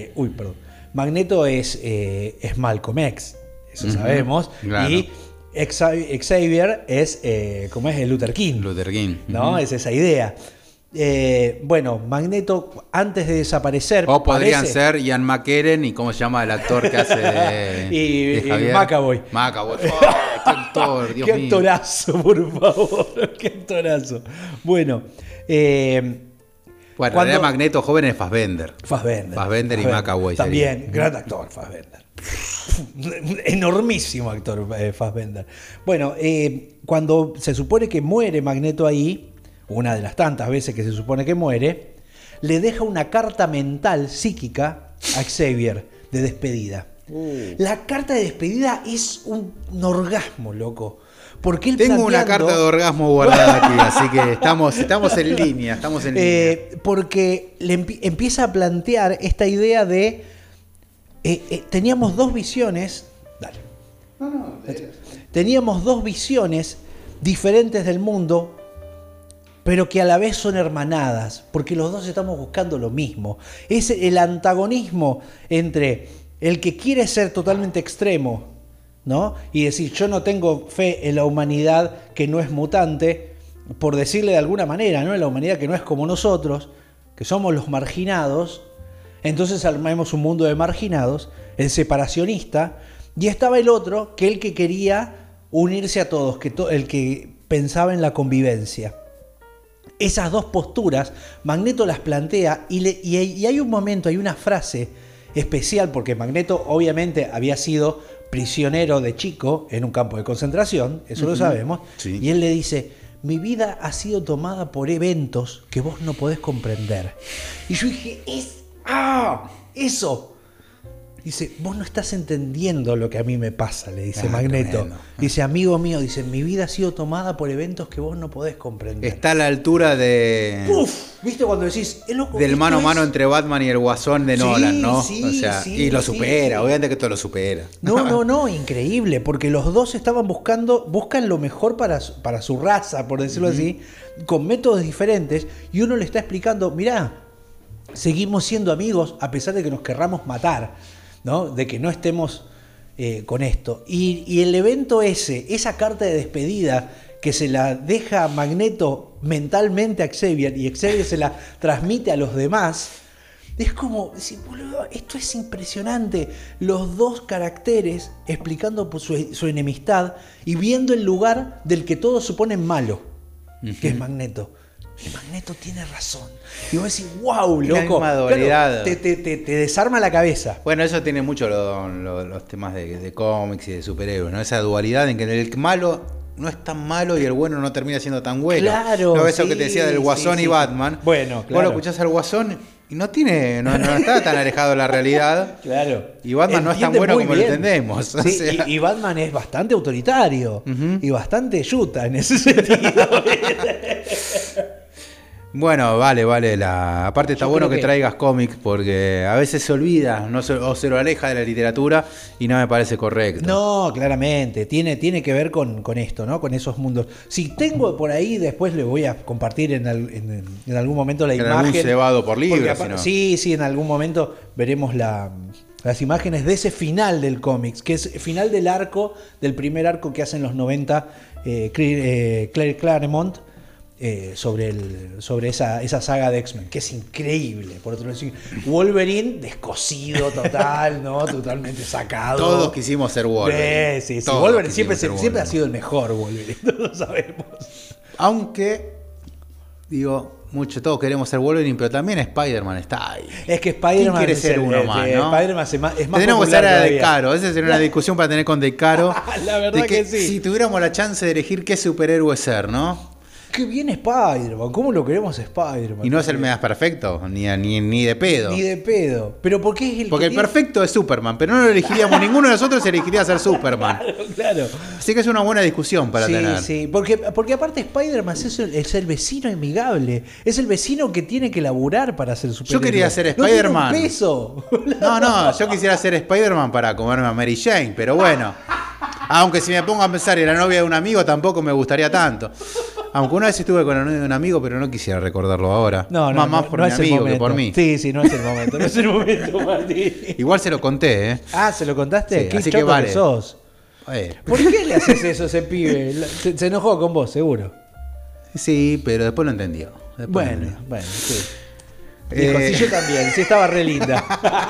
Malcolm X, eso sabemos, claro. Y Xavier es como es el Luther King, ¿no? Es esa idea. Bueno, Magneto antes de desaparecer o podrían ser Ian McKellen y cómo se llama el actor que hace de McAvoy. Qué actor, Dios mío. Qué actorazo, por favor. Qué actorazo. Bueno, Bueno, en realidad Magneto joven es Fassbender. Fassbender y McAvoy. También, gran actor Fassbender. Enormísimo actor Fassbender. Bueno, cuando se supone que muere Magneto ahí, una de las tantas veces que se supone que muere, le deja una carta mental, psíquica, a Xavier de despedida. La carta de despedida es un orgasmo, loco. Porque él Tengo una carta de orgasmo guardada aquí, así que estamos en línea. Porque le empieza a plantear esta idea de... teníamos dos visiones... Dale. Teníamos dos visiones diferentes del mundo, pero que a la vez son hermanadas, porque los dos estamos buscando lo mismo. Es el antagonismo entre el que quiere ser totalmente extremo, ¿no? Y decir, yo no tengo fe en la humanidad que no es mutante, por decirle de alguna manera, ¿no? En la humanidad que no es como nosotros, que somos los marginados, entonces armamos un mundo de marginados, el separacionista, y estaba el otro, que el que quería unirse a todos, el que pensaba en la convivencia. Esas dos posturas, Magneto las plantea y hay un momento, hay una frase especial, porque Magneto obviamente había sido prisionero de chico en un campo de concentración, eso lo sabemos, sí. Y él le dice, mi vida ha sido tomada por eventos que vos no podés comprender. Y yo dije, eso. Dice, vos no estás entendiendo lo que a mí me pasa, le dice Magneto. Tremendo. Dice, amigo mío, dice, mi vida ha sido tomada por eventos que vos no podés comprender. Está a la altura de... ¿Viste cuando decís? Loco, del mano a mano entre Batman y el Guasón de Nolan, ¿no? Sí, o sea, sí, y lo supera, obviamente que todo lo supera. No, increíble, porque los dos buscan lo mejor para su raza, por decirlo así, con métodos diferentes, y uno le está explicando, mirá, seguimos siendo amigos a pesar de que nos querramos matar, ¿no? De que no estemos con esto. Y el evento esa carta de despedida que se la deja Magneto mentalmente a Xavier y Xavier se la transmite a los demás, es como decir, boludo, esto es impresionante. Los dos caracteres explicando su enemistad y viendo el lugar del que todos suponen malo, que es Magneto. Y Magneto tiene razón. Y vos decís, wow, loco. Claro, te desarma la cabeza. Bueno, eso tiene mucho los temas de cómics y de superhéroes, ¿no? Esa dualidad en que el malo no es tan malo y el bueno no termina siendo tan bueno. Claro. ¿No? Eso que te decía del Guasón y Batman. Bueno, claro. Vos lo escuchás al Guasón y no está tan alejado de la realidad. Claro. Y Batman no es tan bueno como lo entendemos. Sí, o sea. y Batman es bastante autoritario y bastante yuta en ese sentido. Bueno, vale. Aparte está bueno que traigas cómics porque a veces se olvida o se lo aleja de la literatura y no me parece correcto. No, claramente. Tiene que ver con esto, ¿no? Con esos mundos. Si tengo por ahí, después le voy a compartir en algún momento la imagen. Algún cebado por libro. Sí, en algún momento veremos las imágenes de ese final del cómics, que es final del primer arco que hacen los 90 Claire Claremont. Sobre esa saga de X-Men, que es increíble, por otro lado. Wolverine descosido total, ¿no? Totalmente sacado. Todos quisimos ser Wolverine. Sí. Wolverine siempre ha sido el mejor Wolverine, todos sabemos. Aunque, todos queremos ser Wolverine, pero también Spider-Man está ahí. Es que Spider-Man quiere ser uno más, ¿no? Spider-Man es más tenemos que ser a De Caro. Esa sería una discusión para tener con De Caro. La verdad que sí. Si tuviéramos la chance de elegir qué superhéroe ser, ¿no? Qué bien Spider-Man, ¿cómo lo queremos Spider-Man? Y no es el más perfecto, ni de pedo. Ni de pedo. Pero ¿por qué es el Porque el perfecto es Superman, pero no lo elegiríamos, ninguno de nosotros elegiría ser Superman. Claro. Así que es una buena discusión para tener. Sí, porque aparte Spider-Man es el vecino amigable, es el vecino que tiene que laburar para ser superhéroe. Yo quería ser Spider-Man. No tiene un peso. No, yo quisiera ser Spider-Man para comerme a Mary Jane, pero bueno. Aunque si me pongo a pensar en la novia de un amigo tampoco me gustaría tanto. Aunque una vez estuve con la novia de un amigo, pero no quisiera recordarlo ahora. Más por mi amigo que por mí. Sí, no es el momento. No es el momento, Martín. Igual se lo conté, ¿eh? Ah, ¿se lo contaste? Sí, ¿Qué así que vale. sos? ¿Por qué le haces eso a ese pibe? Se enojó con vos, seguro. Sí, pero después lo entendió. Bueno, sí. Dijo, sí, yo también, sí estaba re linda.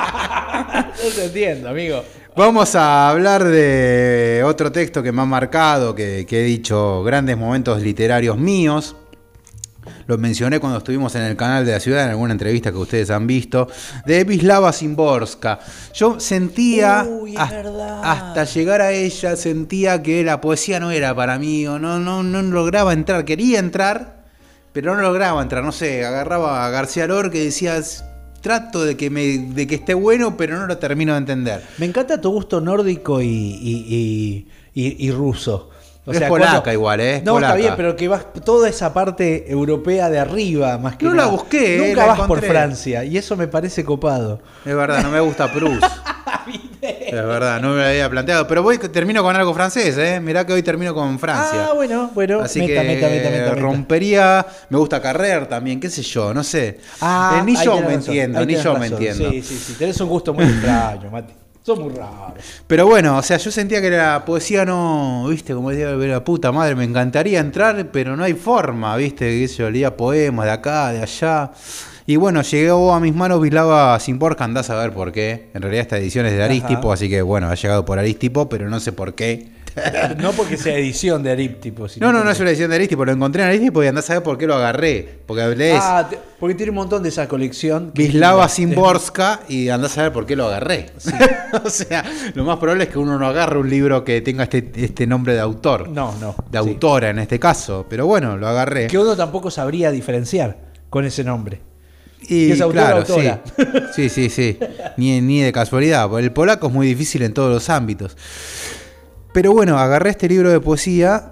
No te entiendo, amigo. Vamos a hablar de otro texto que me ha marcado, que he dicho grandes momentos literarios míos. lo mencioné cuando estuvimos en el canal de la ciudad, en alguna entrevista que ustedes han visto, de Wisława Szymborska. Yo sentía, hasta llegar a ella, sentía que la poesía no era para mí, o no lograba entrar, quería entrar, pero no lograba entrar, no sé, agarraba a García Lorca y decía, trato de que esté bueno, pero no lo termino de entender. Me encanta tu gusto nórdico y ruso. O es sea, polaca igual, ¿eh? No, polaca. está bien, pero que vas toda esa parte europea de arriba, más que no nada. la busqué, Nunca la vas encontré. por Francia, y eso me parece copado. Es verdad, no me gusta Proust. Es verdad, no me lo había planteado. Pero termino con algo francés, ¿eh? Mirá que hoy termino con Francia. Ah, bueno. Así meta. rompería. Me gusta Carrer también, qué sé yo, no sé. Ni yo me entiendo. Sí. Tenés un gusto muy extraño, Mati. Sos muy raro. Pero bueno, o sea, yo sentía que la poesía no, viste, como decía la puta madre, me encantaría entrar, pero no hay forma, viste, que yo leía poemas de acá, de allá. Y bueno, llegó a mis manos Wisława Szymborska, andás a ver por qué. En realidad esta edición es de Arístipo, así que bueno, ha llegado por Arístipo, pero no sé por qué. No porque sea edición de Arístipo. No es una edición de Arístipo, lo encontré en Arístipo y andás a ver por qué lo agarré. Porque lees porque tiene un montón de esa colección. Wisława Szymborska y andás a ver por qué lo agarré. Sí. O sea, lo más probable es que uno no agarre un libro que tenga este nombre de autor. No. De autora en este caso, pero bueno, lo agarré. Que uno tampoco sabría diferenciar con ese nombre. Y es autora, claro, autora. Sí. Ni de casualidad. El polaco es muy difícil en todos los ámbitos. Pero bueno, agarré este libro de poesía,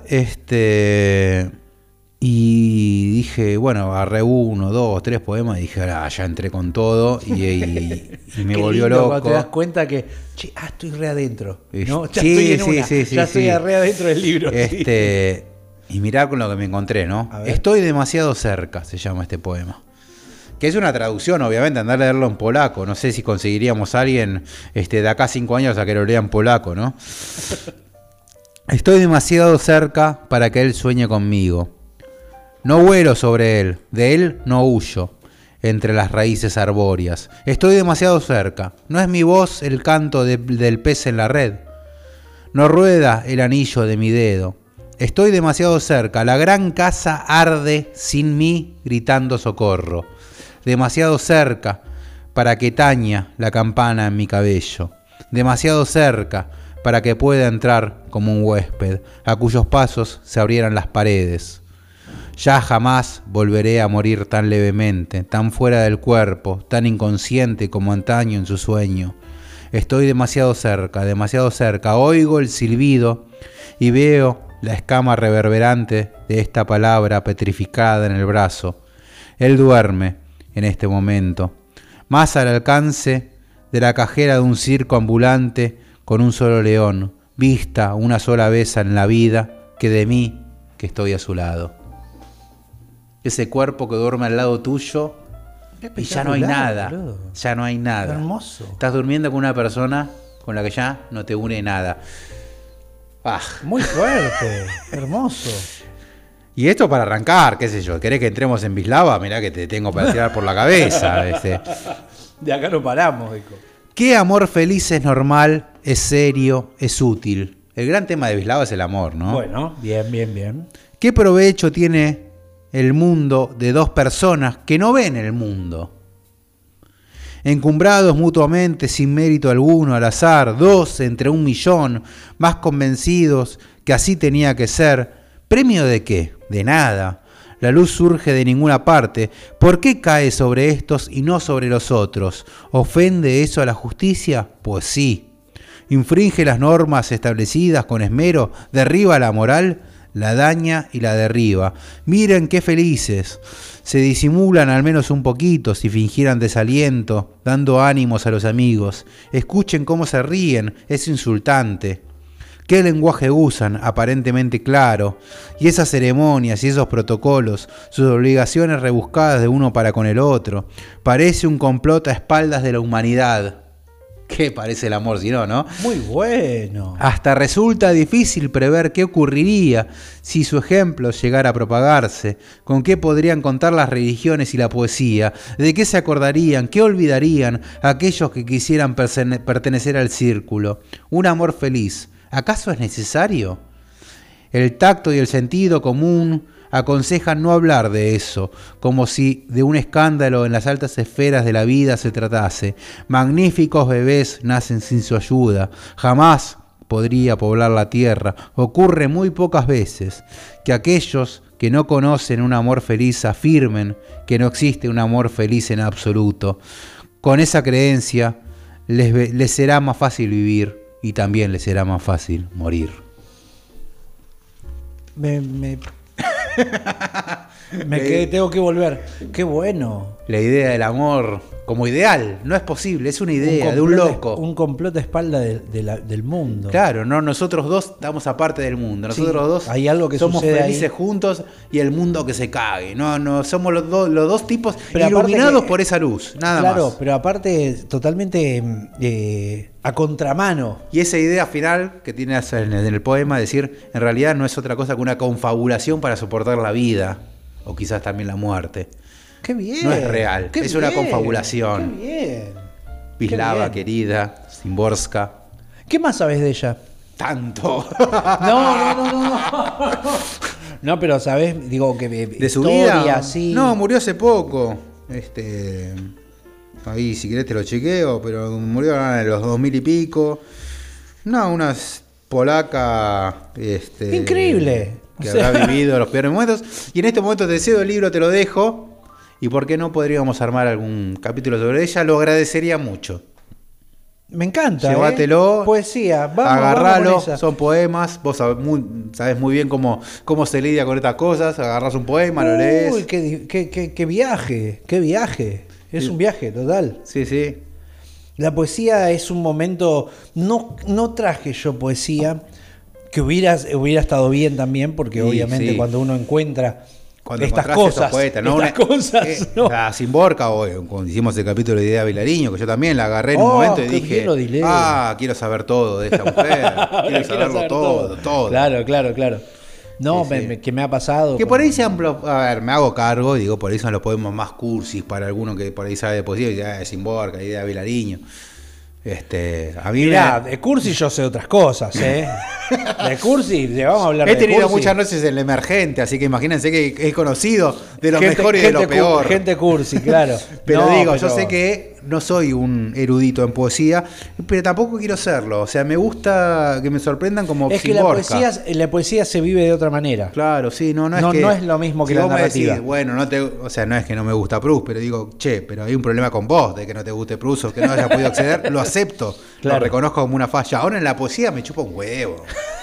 y dije, bueno, agarré 1, 2, 3 poemas y dije, ya entré con todo y me volvió loco. Cuando te das cuenta que, estoy re adentro, ¿no? Ya Sí, estoy estoy re adentro del libro. Y mirá con lo que me encontré, ¿no? Estoy demasiado cerca, se llama este poema. Que es una traducción, obviamente, andar a leerlo en polaco. No sé si conseguiríamos a alguien de acá a 5 años a que lo lea en polaco, ¿no? Estoy demasiado cerca para que él sueñe conmigo. No vuelo sobre él, de él no huyo, entre las raíces arbóreas. Estoy demasiado cerca. No es mi voz el canto del pez en la red. No rueda el anillo de mi dedo. Estoy demasiado cerca. La gran casa arde sin mí gritando socorro. Demasiado cerca para que taña la campana en mi cabello. Demasiado cerca para que pueda entrar como un huésped, a cuyos pasos se abrieran las paredes. Ya jamás volveré a morir tan levemente, tan fuera del cuerpo, tan inconsciente como antaño en su sueño. Estoy demasiado cerca, oigo el silbido y veo la escama reverberante de esta palabra petrificada en el brazo. Él duerme en este momento, más al alcance de la cajera de un circo ambulante con un solo león, vista una sola vez en la vida, que de mí que estoy a su lado. Ese cuerpo que duerme al lado tuyo y ya no hay nada, boludo. Ya no hay nada. Hermoso. Estás durmiendo con una persona con la que ya no te une nada. Muy fuerte, hermoso. Y esto para arrancar, qué sé yo, ¿querés que entremos en Wisława? Mirá que te tengo para tirar por la cabeza. De acá no paramos, Eco. ¿Qué amor feliz es normal, es serio, es útil? El gran tema de Wisława es el amor, ¿no? Bueno, bien. ¿Qué provecho tiene el mundo de dos personas que no ven el mundo? Encumbrados mutuamente, sin mérito alguno, al azar, 2 entre 1.000.000, más convencidos que así tenía que ser. ¿Premio de qué? De nada. La luz surge de ninguna parte. ¿Por qué cae sobre estos y no sobre los otros? ¿Ofende eso a la justicia? Pues sí. ¿Infringe las normas establecidas con esmero? ¿Derriba la moral? La daña y la derriba. Miren qué felices. Se disimulan al menos un poquito si fingieran desaliento, dando ánimos a los amigos. Escuchen cómo se ríen, es insultante. ¿Qué lenguaje usan? Aparentemente claro. Y esas ceremonias y esos protocolos, sus obligaciones rebuscadas de uno para con el otro. Parece un complot a espaldas de la humanidad. ¿Qué parece el amor si no, no? Muy bueno. Hasta resulta difícil prever qué ocurriría si su ejemplo llegara a propagarse, con qué podrían contar las religiones y la poesía, de qué se acordarían, qué olvidarían aquellos que quisieran pertenecer al círculo. Un amor feliz, ¿acaso es necesario? El tacto y el sentido común aconsejan no hablar de eso, como si de un escándalo en las altas esferas de la vida se tratase. Magníficos bebés nacen sin su ayuda, jamás podría poblar la tierra. Ocurre muy pocas veces que aquellos que no conocen un amor feliz afirmen que no existe un amor feliz en absoluto. Con esa creencia les será más fácil vivir y también les será más fácil morir. Me quedé, tengo que volver. Qué bueno. La idea del amor como ideal, no es posible, es una idea de un loco. Un complot de espalda del mundo. Claro, no, nosotros dos estamos aparte del mundo. Nosotros Sí, dos hay algo que somos sucede felices ahí. juntos y el mundo que se cague. No, somos los dos tipos Pero aparte iluminados que- por esa luz, nada Claro, más. pero aparte totalmente a contramano. Y esa idea final que tiene en el poema, decir, en realidad no es otra cosa que una confabulación para soportar la vida, o quizás también la muerte. Qué bien. No es real, qué es una bien, confabulación. Qué bien. Vislava, Qué bien. querida, Szymborska. ¿Qué más sabes de ella? Tanto. No. No, pero sabes, digo que ¿De su historia, vida? sí. No, murió hace poco. Ahí si querés te lo chequeo, pero murió en los 2000 y pico. No, una polaca. Increíble. Que O sea- habrá vivido los peores momentos. Y en este momento te cedo el libro, te lo dejo. Y por qué no podríamos armar algún capítulo sobre ella, lo agradecería mucho. Me encanta. Llévatelo, Poesía. Vamos agarralo, con esa. son poemas, vos sabés muy bien cómo se lidia con estas cosas, agarrás un poema, lo lees. Uy, qué viaje, qué viaje. Es un viaje total. Sí, sí. La poesía es un momento. No traje yo poesía, que hubiera estado bien también, porque Sí, obviamente sí. cuando uno encuentra Cuando estas encontrás cosas, estos poetas, ¿no? estas cosas, ¿no? La Szymborska, cuando hicimos el capítulo de Idea Vilariño, que yo también la agarré en un Oh, momento y qué dije, bien lo dilé. quiero saber todo de esta mujer, quiero saberlo todo. Claro. No, Sí, sí. que me ha pasado. Que por ahí sean, a ver, me hago cargo y digo, por ahí son los poemas más cursis para alguno que por ahí sabe de poesía, Idea de Szymborska, Idea de Vilariño. A mí Mirá, de Cursi yo sé otras cosas, ¿eh? De Cursi, vamos a hablar he de tenido Cursi. muchas noches en el emergente, así que imagínense que he conocido de lo Gente- mejor y de lo gente peor. Gente Cursi, claro. Pero No, digo, yo sé que no soy un erudito en poesía, pero tampoco quiero serlo. O sea, me gusta que me sorprendan como Es que Szymborska. la poesía se vive de otra manera. Claro, sí, no es No- que... no es lo mismo que si la vos me narrativa. decís, bueno, o sea, no es que no me gusta Proust, pero digo, pero hay un problema con vos de que no te guste Proust o que no hayas podido acceder, lo acepto, Claro. lo reconozco como una falla. Ahora en la poesía me chupa un huevo.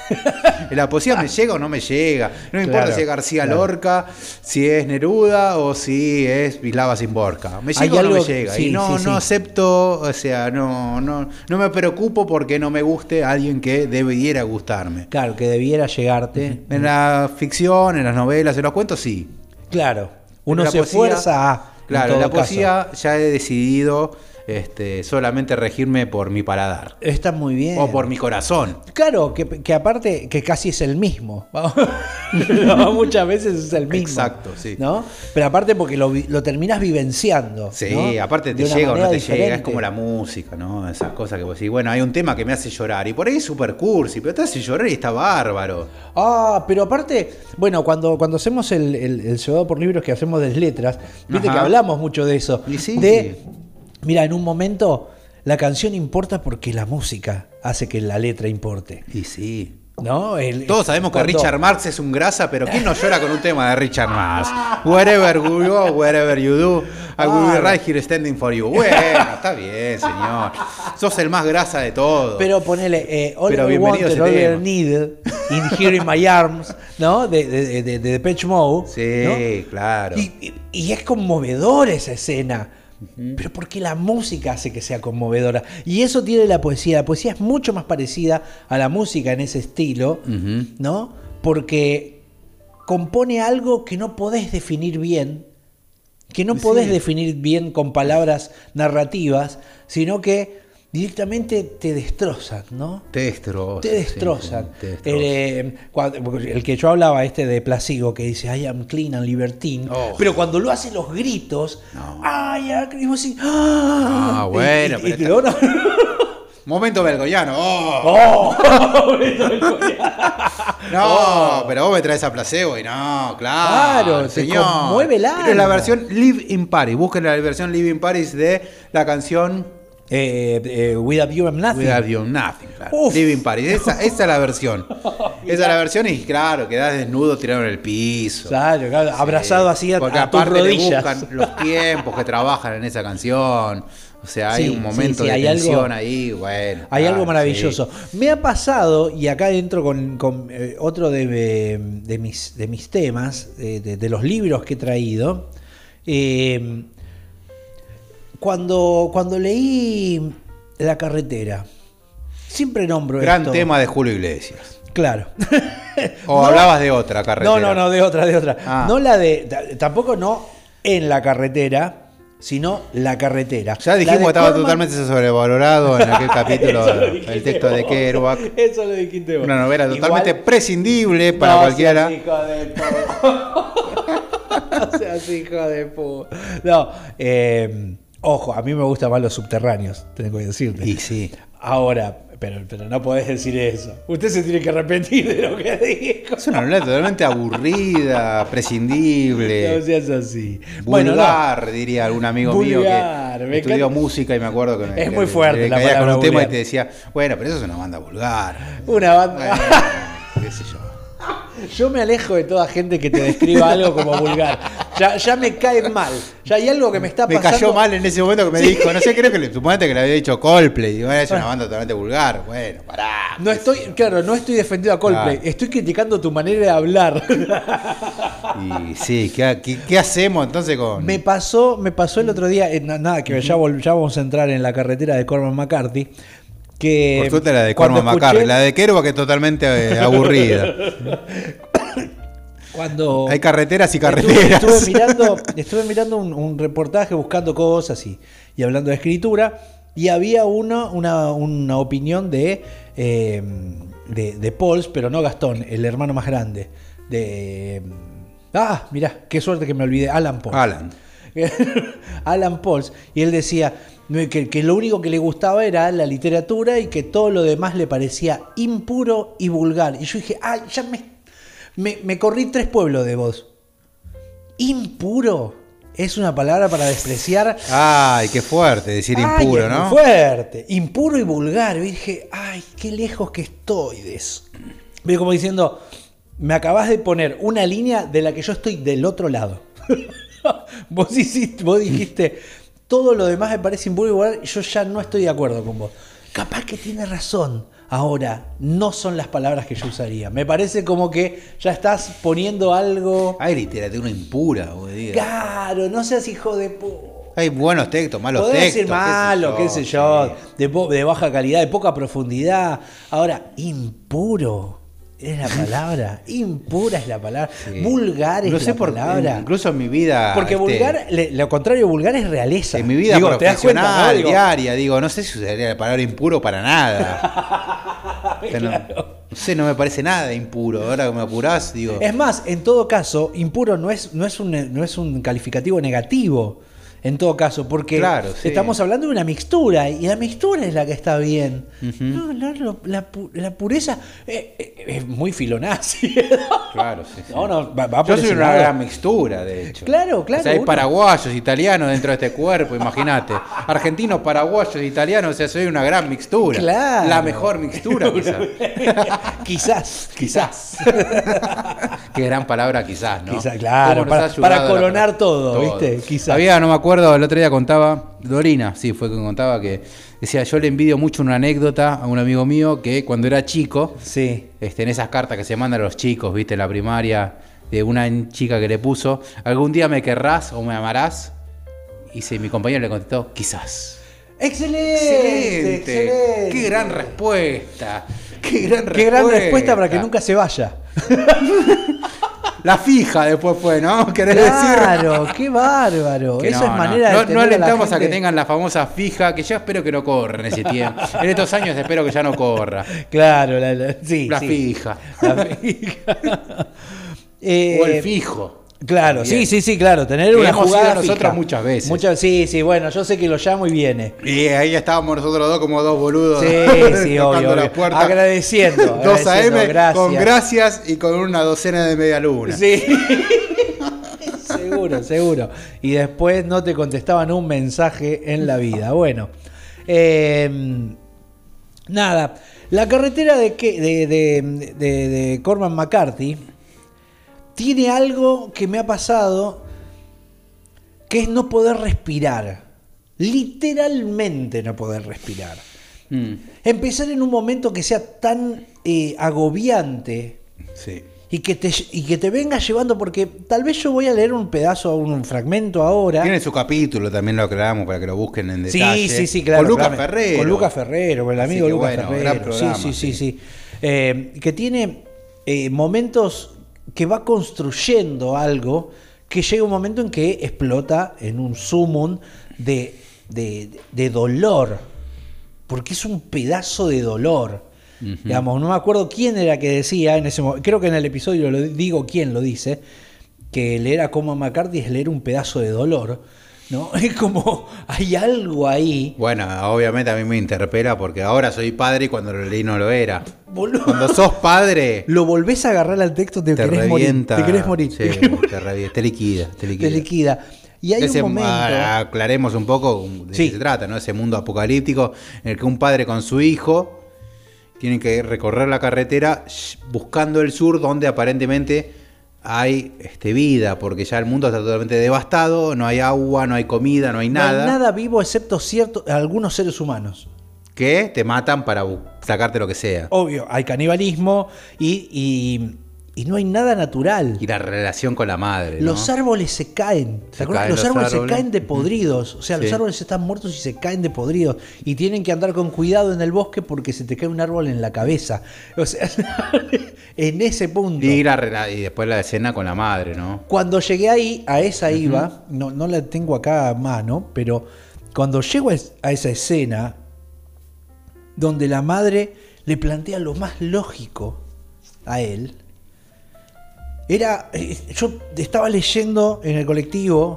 En la poesía me llega o no me llega. No me importa Claro, si es García claro. Lorca, si es Neruda o si es Vislava Szymborska. Me Hay llega o no me algo- llega. sí, Y no sí. acepto, o sea, no me preocupo porque no me guste alguien que debiera gustarme. Claro, que debiera llegarte. En la ficción, en las novelas, en los cuentos, sí. Claro, uno En la se poesía- esfuerza a. Claro, en en la todo caso. poesía ya he decidido solamente regirme por mi paladar. Está muy bien. O por mi corazón. Claro, que aparte, que casi es el mismo. No, muchas veces es el mismo. Exacto, sí. ¿No? Pero aparte porque lo terminás vivenciando. Sí, ¿no? aparte te De una llega o no manera te llega, es diferente. como la música, ¿no? Esas cosas que vos decís, bueno, hay un tema que me hace llorar y por ahí es super cursi, pero te hace llorar y está bárbaro. Pero aparte, bueno, cuando hacemos el cebado por libros que hacemos de letras, viste Ajá. que hablamos mucho de eso. Y sí. Mira, en un momento la canción importa porque la música hace que la letra importe. Y sí. ¿No? Todos sabemos que cuando- Richard Marx es un grasa, pero ¿quién no llora con un tema de Richard Marx? Wherever you go, wherever you do, I will be right here standing for you. Bueno, está bien, señor. Sos el más grasa de todos. Pero ponele All Pero I bienvenido a Wanted, ese All I tema. Needed, In Here in My Arms, ¿no? De Depeche Mode. Sí, ¿no? claro. Y es conmovedora esa escena. Pero porque la música hace que sea conmovedora. Y eso tiene la poesía. La poesía es mucho más parecida a la música en ese estilo, Ujú. ¿no? Porque compone algo que no podés definir bien, que no podés definir bien con palabras narrativas, sino que directamente te destrozan, ¿no? Te destrozan. Te destrozan. Sí, te destrozan. El que yo hablaba, de Placido, que dice I am clean and libertine, Oh. pero cuando lo hace los gritos, No. ay, y vos así, Ah, bueno, pero y luego no- Momento belgoyano. ¡Oh! Momento belgoyano. No, pero vos me traes a Placebo y no, claro, te señor. conmueve el alma. Pero es la versión Live in Paris. Busquen la versión Live in Paris de la canción Without You I'm Nothing. Without You Nothing, claro. Uf. Live in Paris. Esa es la versión. Esa es la versión y claro, quedás desnudo tirado en el piso. Claro, abrazado así a tus aparte le rodillas. buscan los tiempos que trabajan en esa canción. O sea, hay Sí, un momento sí, de hay tensión algo, ahí, bueno. Hay algo claro, maravilloso. sí. Me ha pasado, y acá entro con otro de mis temas, de los libros que he traído. Cuando leí La carretera, siempre nombro Gran esto. tema de Julio Iglesias. Claro. O No, hablabas de otra carretera. No, de otra. Ah. No la de. Tampoco no en la carretera, sino la carretera. Ya dijimos que La de estaba Corman- totalmente sobrevalorado en aquel capítulo, Eso lo dijiste el texto de vos. Kerouac. Eso lo dijiste vos. Una novela Igual- totalmente prescindible para No cualquiera. seas hijo de puta. No seas hijo de puta. No, ojo, a mí me gustan más los subterráneos, tengo que decirte. Y sí. Ahora, pero no podés decir eso. Usted se tiene que arrepentir de lo que dijo. Es una novela totalmente aburrida, prescindible. No seas así. Vulgar, diría algún amigo Vulgar, mío me que estudió encanta. música y me acuerdo que Es muy fuerte le la caía con palabra un tema vulgar. y te decía, bueno, pero eso es una banda vulgar. Una banda. Bueno, qué sé yo. Yo me alejo de toda gente que te describa algo como vulgar. Ya me cae mal. Ya hay algo que me está Me pasando. cayó mal en ese momento que me dijo, no sé, creo que suponete que le había dicho Coldplay. Y bueno, es una banda totalmente vulgar. Bueno, pará. No estoy defendiendo a Coldplay. Claro. Estoy criticando tu manera de hablar. Y sí, ¿qué hacemos entonces con...? Me pasó el otro día, nada, que ya vamos a entrar en la carretera de Corman McCarthy. Que Por suerte la de cuando Corman escuché- McCarthy, la de Kerouac que es totalmente aburrida. Cuando Hay carreteras y carreteras. Estuve mirando un reportaje buscando cosas y hablando de escritura, y había una opinión de Pauls, pero no Gastón, el hermano más grande. Mirá, qué suerte que me olvidé, Alan Pauls. Alan Pauls, y él decía que lo único que le gustaba era la literatura y que todo lo demás le parecía impuro y vulgar. Y yo dije, ya me corrí 3 pueblos de vos. Impuro es una palabra para despreciar. Ay, qué fuerte decir impuro, Es ¿no? muy fuerte, impuro y vulgar. Y dije, qué lejos que estoy de eso. Veo como diciendo, me acabas de poner una línea de la que yo estoy del otro lado. Vos dijiste, todo lo demás me parece impuro y vulgar, y yo ya no estoy de acuerdo con vos. Capaz que tiene razón. Ahora, no son las palabras que yo usaría. Me parece como que ya estás poniendo algo. Hay literatura impura, vos digas. Claro, no seas hijo de puta. Hay buenos textos, malos Podés textos. decir malo, qué sé yo, sí. de baja calidad, de poca profundidad. Ahora, impuro es la palabra. Impura es la palabra. Sí. Vulgar es No sé la por palabra. incluso en mi vida. Porque vulgar, lo contrario de vulgar es realeza. En mi vida Digo, ¿te das cuenta, profesional, no? Digo, diaria, digo, no sé si usaría la palabra impuro para nada. O sea, claro. no sé, no me parece nada impuro. Ahora que me apurás, digo. Es más, en todo caso, impuro no es un calificativo negativo. En todo caso, porque Claro, sí. estamos hablando de una mixtura y la mixtura es la que está bien. Ujú. No, la pureza es muy filonazi. Claro, sí. sí. No, va por Yo soy ese una lado. gran mixtura, de hecho. Claro. O sea, hay uno- paraguayos, italianos dentro de este cuerpo, imagínate. Argentinos, paraguayos, italianos, o sea, soy una gran mixtura. Claro. La mejor mixtura, quizás. Quizás. Qué gran palabra, quizás, ¿no? Quizás, claro, ¿Cómo nos ha para ayudado coronar la- todo, ¿viste? Quizás. No me acuerdo, el otro día contaba, Dorina, sí, fue que contaba que decía, yo le envidio mucho una anécdota a un amigo mío que cuando era chico, Sí. en esas cartas que se mandan a los chicos, ¿viste? En la primaria, de una chica que le puso, ¿algún día me querrás o me amarás? Y mi compañero le contestó, quizás. ¡Excelente! Qué gran respuesta. Qué Qué gran respuesta para que nunca se vaya. La fija después fue, ¿no? ¿Querés decir? Claro, qué bárbaro. Que Eso no, es manera de no entender alentamos la a que gente. tengan la famosa fija, que yo espero que no corra en ese tiempo. En estos años espero que ya no corra. Claro, sí. La sí. fija. La fija. O el fijo. Claro, También. sí, claro. Tener Que una hemos jugada ido nosotros fija. muchas veces. Sí, bueno, yo sé que lo llamo y viene. Y ahí estábamos nosotros dos como dos boludos. Sí, tocando obvio. la puerta. Agradeciendo. 2 AM gracias. con gracias y con una docena de media luna. Sí. Seguro. Y después no te contestaban un mensaje en la vida. Bueno. Nada. La carretera de Cormac McCarthy tiene algo que me ha pasado, que es no poder respirar. Literalmente no poder respirar. Empezar en un momento que sea tan agobiante. Sí. Y que te venga llevando, porque tal vez yo voy a leer un pedazo, un fragmento ahora. Tiene su capítulo, también lo aclaramos para que lo busquen en detalle. Sí, claro. Con Lucas claro. Ferrero. Con Lucas Ferrero, con el amigo Lucas bueno, Ferrero. gran programa, Sí. Que tiene momentos que va construyendo algo que llega un momento en que explota en un sumum de dolor. Porque es un pedazo de dolor. Digamos, no me acuerdo quién era que decía en ese momento, creo que en el episodio lo digo quién lo dice, que leer a Cormac McCarthy es leer un pedazo de dolor, ¿no? Es como, hay algo ahí. Bueno, obviamente a mí me interpela porque ahora soy padre y cuando lo leí no lo era. Boludo. Cuando sos padre, Lo volvés a agarrar al texto, te querés revienta. morir. Te querés morir. Sí, te revienta, te liquida. Te liquida. Y hay un momento. Aclaremos un poco de qué se trata, ¿no? Ese mundo apocalíptico en el que un padre con su hijo tienen que recorrer la carretera buscando el sur donde aparentemente hay vida, porque ya el mundo está totalmente devastado, no hay agua, no hay comida, no hay nada. No hay nada vivo excepto algunos seres humanos. Que te matan para sacarte lo que sea. Obvio, hay canibalismo y no hay nada natural. Y la relación con la madre, ¿no? Los árboles se caen. ¿Te acuerdas? Los árboles se caen de podridos. O sea, Sí. los árboles están muertos y se caen de podridos. Y tienen que andar con cuidado en el bosque porque se te cae un árbol en la cabeza. O sea, en ese punto. Y después la escena con la madre, ¿no? Cuando llegué ahí, a esa iba, no la tengo acá a mano, pero cuando llego a esa escena donde la madre le plantea lo más lógico a él, yo estaba leyendo en el colectivo,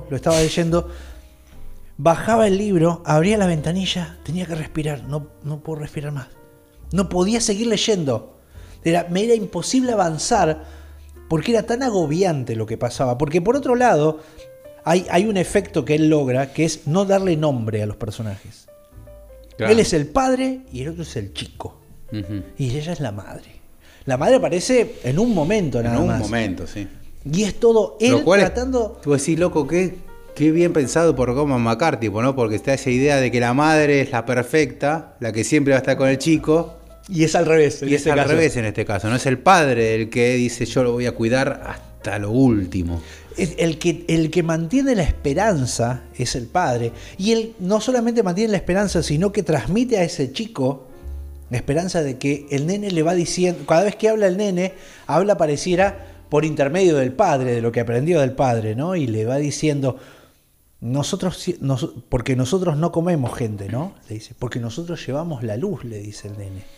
bajaba el libro, abría la ventanilla, tenía que respirar, no puedo respirar más. No podía seguir leyendo. Me era imposible avanzar porque era tan agobiante lo que pasaba. Porque por otro lado, hay un efecto que él logra, que es no darle nombre a los personajes. Claro. Él es el padre y el otro es el chico. Ujú. Y ella es la madre. La madre aparece en un momento nada más. En un momento, sí. Y es todo él Lo cual tratando... Tú decís, loco, qué bien pensado por Cormac McCarthy, ¿no? Porque está esa idea de que la madre es la perfecta, la que siempre va a estar con el chico. Y es al revés. Y es al revés en este caso, ¿no? Es el padre el que dice, yo lo voy a cuidar hasta lo último. El que mantiene la esperanza es el padre. Y él no solamente mantiene la esperanza, sino que transmite a ese chico la esperanza de que el nene le va diciendo... Cada vez que habla el nene, habla pareciera por intermedio del padre, de lo que aprendió del padre, ¿no? Y le va diciendo... porque nosotros no comemos gente, ¿no? Le dice, porque nosotros llevamos la luz, le dice el nene.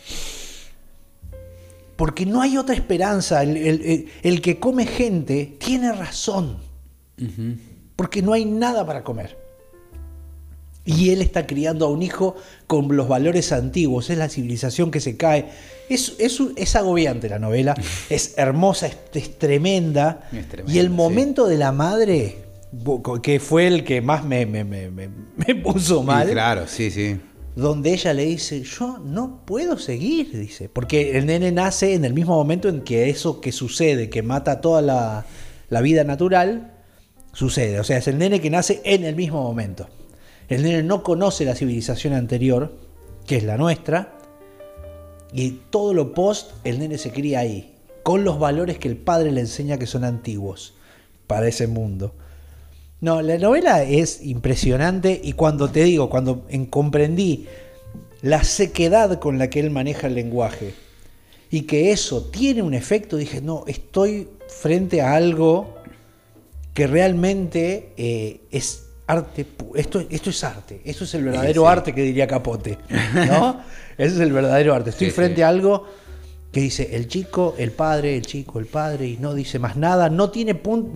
Porque no hay otra esperanza. El que come gente tiene razón. Uh-huh. Porque no hay nada para comer. Y él está criando a un hijo con los valores antiguos. Es la civilización que se cae. Es agobiante la novela. Es hermosa, es tremenda. Es tremenda, y el momento sí. de la madre, que fue el que más me puso mal. Sí, claro, sí. Donde ella le dice, yo no puedo seguir, dice. Porque el nene nace en el mismo momento en que eso que sucede, que mata toda la vida natural, sucede. O sea, es el nene que nace en el mismo momento. El nene no conoce la civilización anterior, que es la nuestra, y todo lo post, el nene se cría ahí, con los valores que el padre le enseña que son antiguos para ese mundo. No, la novela es impresionante y cuando comprendí la sequedad con la que él maneja el lenguaje y que eso tiene un efecto, dije, no, estoy frente a algo que realmente es arte. Esto es arte, esto es el verdadero arte que diría Capote, ¿no? Ese es el verdadero arte. Estoy frente a algo que dice el chico, el padre, el chico, el padre, y no dice más nada, no tiene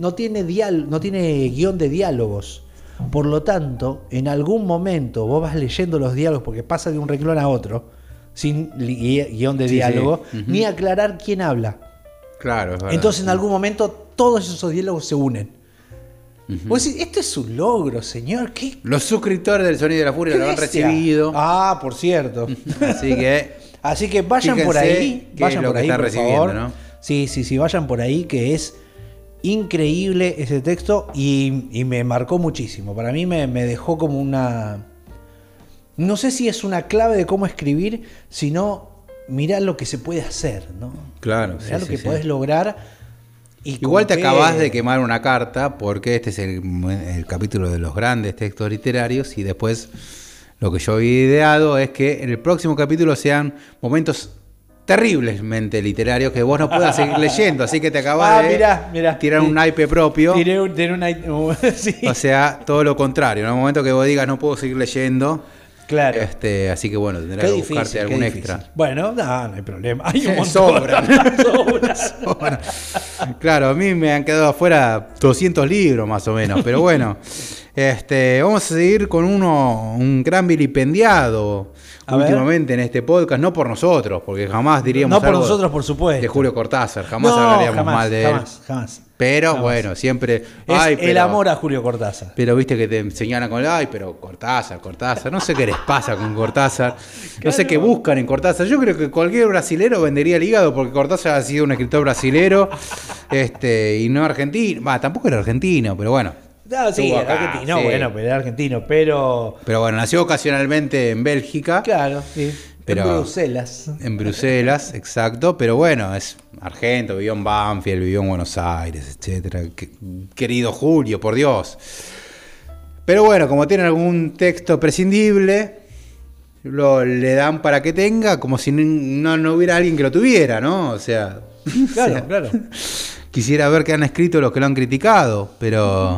guión de diálogos. Por lo tanto, en algún momento vos vas leyendo los diálogos porque pasa de un renglón a otro, sin guión de diálogo, ni aclarar quién habla. Claro, es verdad. Entonces en algún momento todos esos diálogos se unen. Vos decís, esto es un logro, señor. ¿Qué? Los suscriptores del Sonido de la Furia lo han recibido. Ah, por cierto. Así que vayan por ahí. Vayan por ahí, por favor. ¿No? Sí, vayan por ahí, que es increíble ese texto y me marcó muchísimo. Para mí me dejó como una... No sé si es una clave de cómo escribir, sino mirá lo que se puede hacer, ¿no? Claro. Mirá lo que podés lograr. Y igual te acabás de quemar una carta, porque este es el capítulo de los grandes textos literarios, y después lo que yo había ideado es que en el próximo capítulo sean momentos terriblemente literarios que vos no puedas seguir leyendo, así que te acabas de tirar un naipe propio. Tiré un naipe, sí. O sea, todo lo contrario, en un momento que vos digas no puedo seguir leyendo. Claro. Así que bueno, tendrás que buscarte algún extra. Bueno, no hay problema. Hay un montón. Sobra. Claro, a mí me han quedado afuera 200 libros más o menos, pero bueno. Vamos a seguir con un gran vilipendiado últimamente en este podcast, no por nosotros, porque jamás diríamos no por nosotros, por supuesto, de Julio Cortázar, jamás hablaríamos mal de él. Jamás. Pero bueno, siempre el amor a Julio Cortázar. Pero viste que te señalan con pero Cortázar, no sé qué les pasa con Cortázar, no sé qué buscan en Cortázar. Yo creo que cualquier brasilero vendería el hígado porque Cortázar ha sido un escritor brasilero y no argentino. Tampoco era argentino, pero bueno. Sí, era argentino, sí. Bueno, pero era argentino, pero bueno, nació ocasionalmente en Bélgica. Claro, sí. Pero en Bruselas. En Bruselas, exacto. Pero bueno, es argento, vivió en Banfield, vivió en Buenos Aires, etcétera. Querido Julio, por Dios. Pero bueno, como tiene algún texto prescindible, le dan para que tenga, como si no hubiera alguien que lo tuviera, ¿no? O sea. Claro. Quisiera ver qué han escrito los que lo han criticado, pero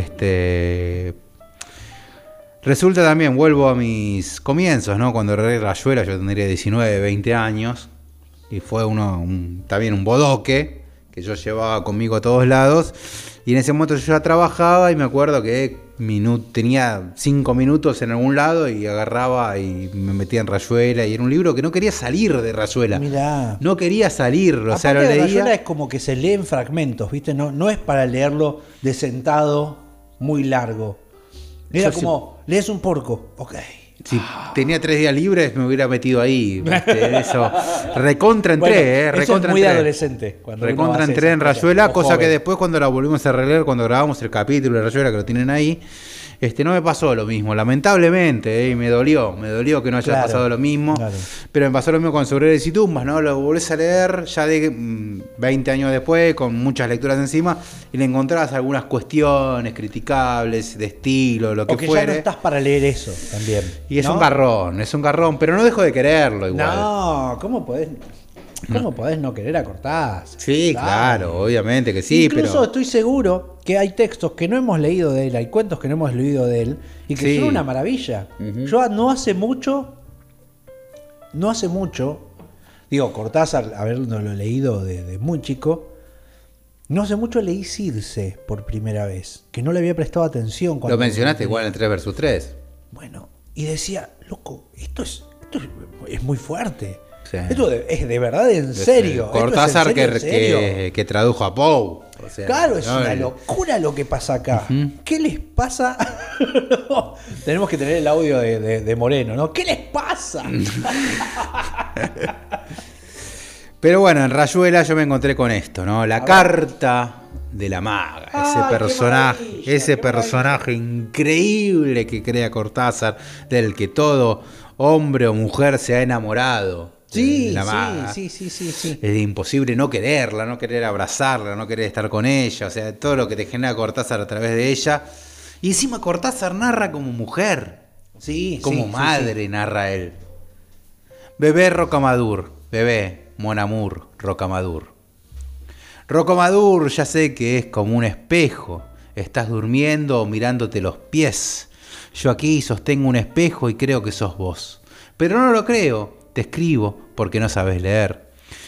resulta también, vuelvo a mis comienzos, ¿no? Cuando erré Rayuela yo tendría 19, 20 años, y fue también un bodoque que yo llevaba conmigo a todos lados, y en ese momento yo ya trabajaba y me acuerdo que tenía 5 minutos en algún lado y agarraba y me metía en Rayuela, y era un libro que no quería salir de Rayuela. Mirá. No quería salir, o sea, lo leía. Rayuela es como que se lee en fragmentos, ¿viste? No es para leerlo de sentado muy largo. Era como, lees un porco, ok. Si tenía 3 días libres me hubiera metido ahí. Eso. Recontra entré, eso es muy adolescente. Recontra entré en Rayuela, cosa joven. Que después cuando la volvimos a releer, cuando grabamos el capítulo de Rayuela, que lo tienen ahí, no me pasó lo mismo, lamentablemente, y me dolió que no haya pasado lo mismo, pero me pasó lo mismo con Sobreros y Tumbas, ¿no? Lo volvés a leer ya de 20 años después, con muchas lecturas encima, y le encontrás algunas cuestiones criticables, de estilo, lo que fuere. Porque ya no estás para leer eso también. Y es un garrón, pero no dejo de quererlo igual. No, ¿cómo podés no querer a Cortázar? Sí, claro, obviamente que sí. Incluso estoy seguro que hay textos que no hemos leído de él, hay cuentos que no hemos leído de él, y que son una maravilla. Yo no hace mucho, digo, Cortázar, haberlo leído de muy chico, no hace mucho leí Circe por primera vez, que no le había prestado atención. Lo mencionaste igual en 3 vs 3. Bueno, y decía, loco, esto es muy fuerte. Sí. Esto es de verdad en serio. Cortázar que tradujo a Poe. O sea, claro, es una locura lo que pasa acá. ¿Qué les pasa? Tenemos que tener el audio de Moreno, ¿no? ¿Qué les pasa? Pero bueno, en Rayuela yo me encontré con esto, ¿no? La carta de la maga. Ese personaje increíble que crea Cortázar, del que todo hombre o mujer se ha enamorado. Sí, la maga. Sí. Es imposible no quererla, no querer abrazarla, no querer estar con ella. O sea, todo lo que te genera Cortázar a través de ella. Y encima Cortázar narra como mujer. Como madre narra él. Bebé Rocamadour. Bebé, mon amour, Rocamadour. Rocamadour, ya sé que es como un espejo. Estás durmiendo o mirándote los pies. Yo aquí sostengo un espejo y creo que sos vos. Pero no lo creo. Te escribo porque no sabes leer.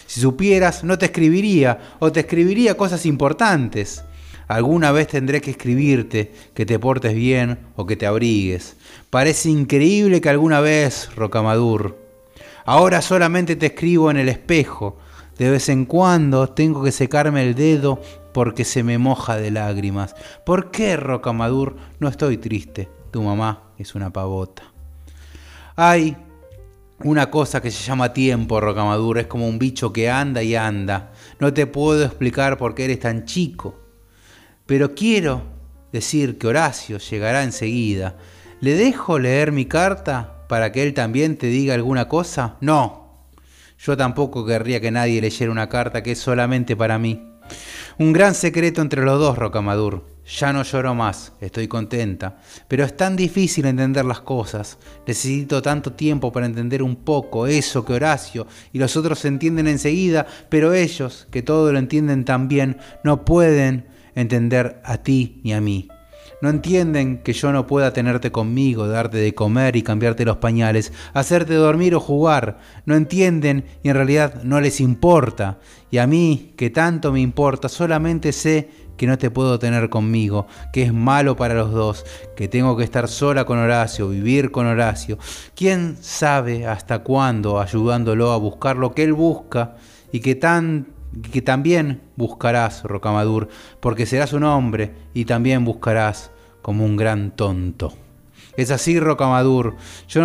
Si supieras, no te escribiría, o te escribiría cosas importantes. Alguna vez tendré que escribirte que te portes bien o que te abrigues. Parece increíble que alguna vez, Rocamadour. Ahora solamente te escribo en el espejo. De vez en cuando tengo que secarme el dedo porque se me moja de lágrimas. ¿Por qué, Rocamadour? No estoy triste. Tu mamá es una pavota. Hay una cosa que se llama tiempo, Rocamadour. Es como un bicho que anda y anda. No te puedo explicar por qué eres tan chico. Pero quiero decir que Horacio llegará enseguida. ¿Le dejo leer mi carta para que él también te diga alguna cosa? No. Yo tampoco querría que nadie leyera una carta que es solamente para mí. Un gran secreto entre los dos, Rocamadour. Ya no lloro más, estoy contenta. Pero es tan difícil entender las cosas. Necesito tanto tiempo para entender un poco eso que Horacio y los otros entienden enseguida, pero ellos, que todo lo entienden tan bien, no pueden entender a ti ni a mí. No entienden que yo no pueda tenerte conmigo, darte de comer y cambiarte los pañales, hacerte dormir o jugar. No entienden y en realidad no les importa. Y a mí, que tanto me importa, solamente sé que no te puedo tener conmigo, que es malo para los dos, que tengo que estar sola con Horacio, vivir con Horacio. ¿Quién sabe hasta cuándo ayudándolo a buscar lo que él busca y que también buscarás, Rocamadour, porque serás un hombre y también buscarás como un gran tonto. Es así, Rocamadour. Yo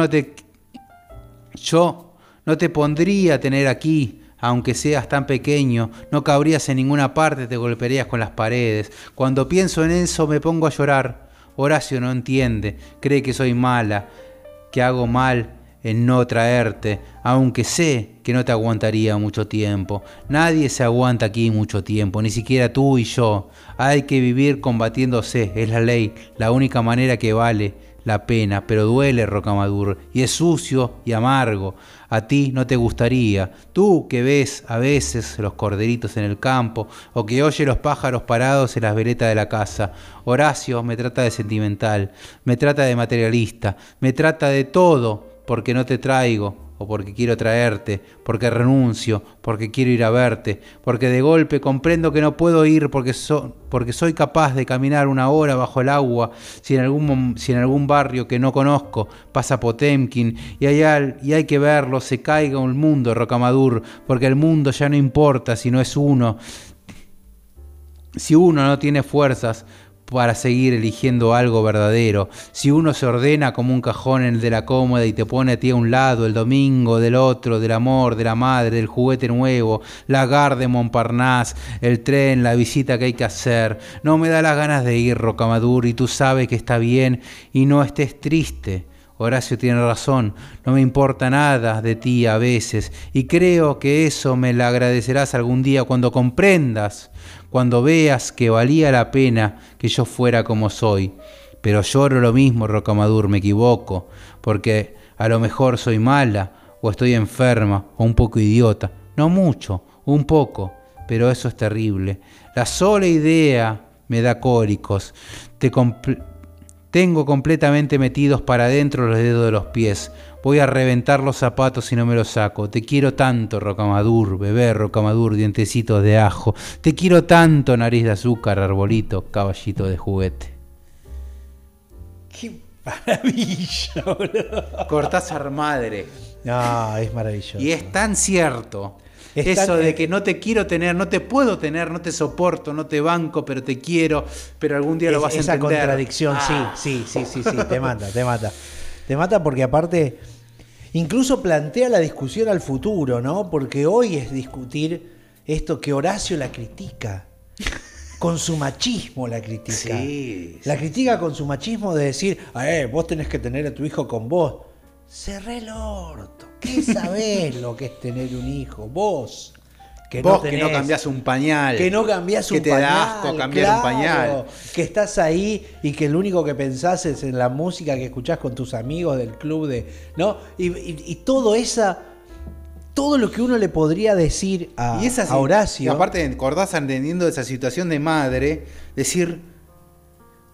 no te pondría a tener aquí, aunque seas tan pequeño. No cabrías en ninguna parte, te golpearías con las paredes. Cuando pienso en eso me pongo a llorar. Horacio no entiende, cree que soy mala, que hago mal en no traerte, aunque sé que no te aguantaría mucho tiempo. Nadie se aguanta aquí mucho tiempo, ni siquiera tú y yo. Hay que vivir combatiéndose, es la ley, la única manera que vale la pena, pero duele, Rocamadour, y es sucio y amargo. A ti no te gustaría, tú que ves a veces los corderitos en el campo, o que oye los pájaros parados en las veretas de la casa. Horacio me trata de sentimental, me trata de materialista, me trata de todo, porque no te traigo, o porque quiero traerte, porque renuncio, porque quiero ir a verte, porque de golpe comprendo que no puedo ir porque soy capaz de caminar 1 hora bajo el agua si en algún barrio que no conozco pasa Potemkin y hay que verlo, se caiga un mundo, Rocamadour, porque el mundo ya no importa si no es uno. Si uno no tiene fuerzas para seguir eligiendo algo verdadero, si uno se ordena como un cajón en el de la cómoda y te pone a ti a un lado el domingo del otro, del amor, de la madre, del juguete nuevo, la gare de Montparnasse, el tren, la visita que hay que hacer, no me da las ganas de ir, Rocamadour, y tú sabes que está bien y no estés triste. Horacio tiene razón, no me importa nada de ti a veces, y creo que eso me lo agradecerás algún día cuando comprendas, cuando veas que valía la pena que yo fuera como soy. Pero lloro lo mismo, Rocamadour, me equivoco, porque a lo mejor soy mala, o estoy enferma, o un poco idiota. No mucho, un poco, pero eso es terrible. La sola idea me da cólicos. Tengo completamente metidos para adentro los dedos de los pies. Voy a reventar los zapatos si no me los saco. Te quiero tanto, Rocamadour, bebé Rocamadour, dientecitos de ajo. Te quiero tanto, nariz de azúcar, arbolito, caballito de juguete. ¡Qué maravilla, boludo! Cortázar madre. No, es maravilloso. Y es tan cierto. Eso de que no te quiero tener, no te puedo tener, no te soporto, no te banco, pero te quiero, pero algún día lo vas a entender. Esa contradicción, sí, te mata. Te mata porque aparte incluso plantea la discusión al futuro, ¿no? Porque hoy es discutir esto que Horacio la critica. Con su machismo la critica. Sí. La critica con su machismo de decir, vos tenés que tener a tu hijo con vos. Cerré el orto. ¿Qué sabés lo que es tener un hijo? Vos que no cambiás un pañal. Que no cambiás un pañal. Que te da asco cambiar un pañal. Que estás ahí y que lo único que pensás es en la música que escuchás con tus amigos del club ¿no? Y todo lo que uno le podría decir a Horacio. Y aparte Cortázar entendiendo esa situación de madre, decir,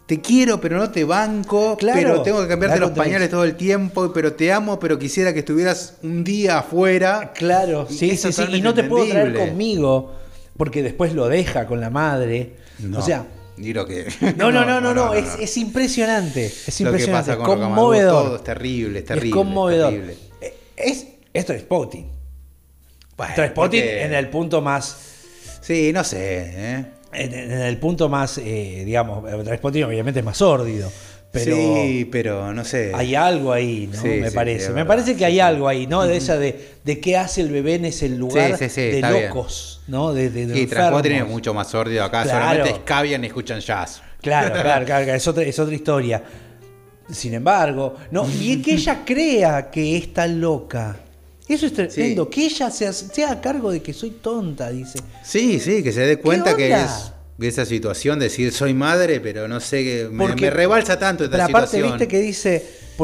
te quiero, pero no te banco, Claro, pero tengo que cambiarte la los pañales todo el tiempo, pero te amo, pero quisiera que estuvieras un día afuera. Claro, Y sí, es sí, sí. Y totalmente no te puedo traer entendible. conmigo, porque después lo deja con la madre. No, O sea, digo que... no, es impresionante. Es Lo que impresionante, pasa con Rocamadour, conmovedor. todo es terrible, es terrible. Es conmovedor. terrible. Esto es Spotting. Bueno, Esto es Spotting porque- en el punto más. Sí, no sé, ¿eh? En el punto más, digamos, Trainspotting obviamente es más sórdido. Pero sí, pero no sé. hay algo ahí, ¿no? Sí, me sí, parece. sí, es Me verdad. parece que Sí, hay sí. algo ahí, ¿no? De esa de qué hace el bebé en ese lugar Sí, sí, sí, de está bien. locos, ¿no? De Sí, enfermos. Transpotting es mucho más sórdido acá, Claro. solamente escabian y escuchan jazz. Claro, es otra historia. Sin embargo, no, y que ella crea que está loca. Eso es tremendo, Sí. que ella se haga cargo de que soy tonta, dice. Sí, sí, que se dé cuenta que onda? es de esa situación, decir soy madre, pero no sé, que Porque- me rebalsa tanto esta Pero aparte, situación. viste que dice,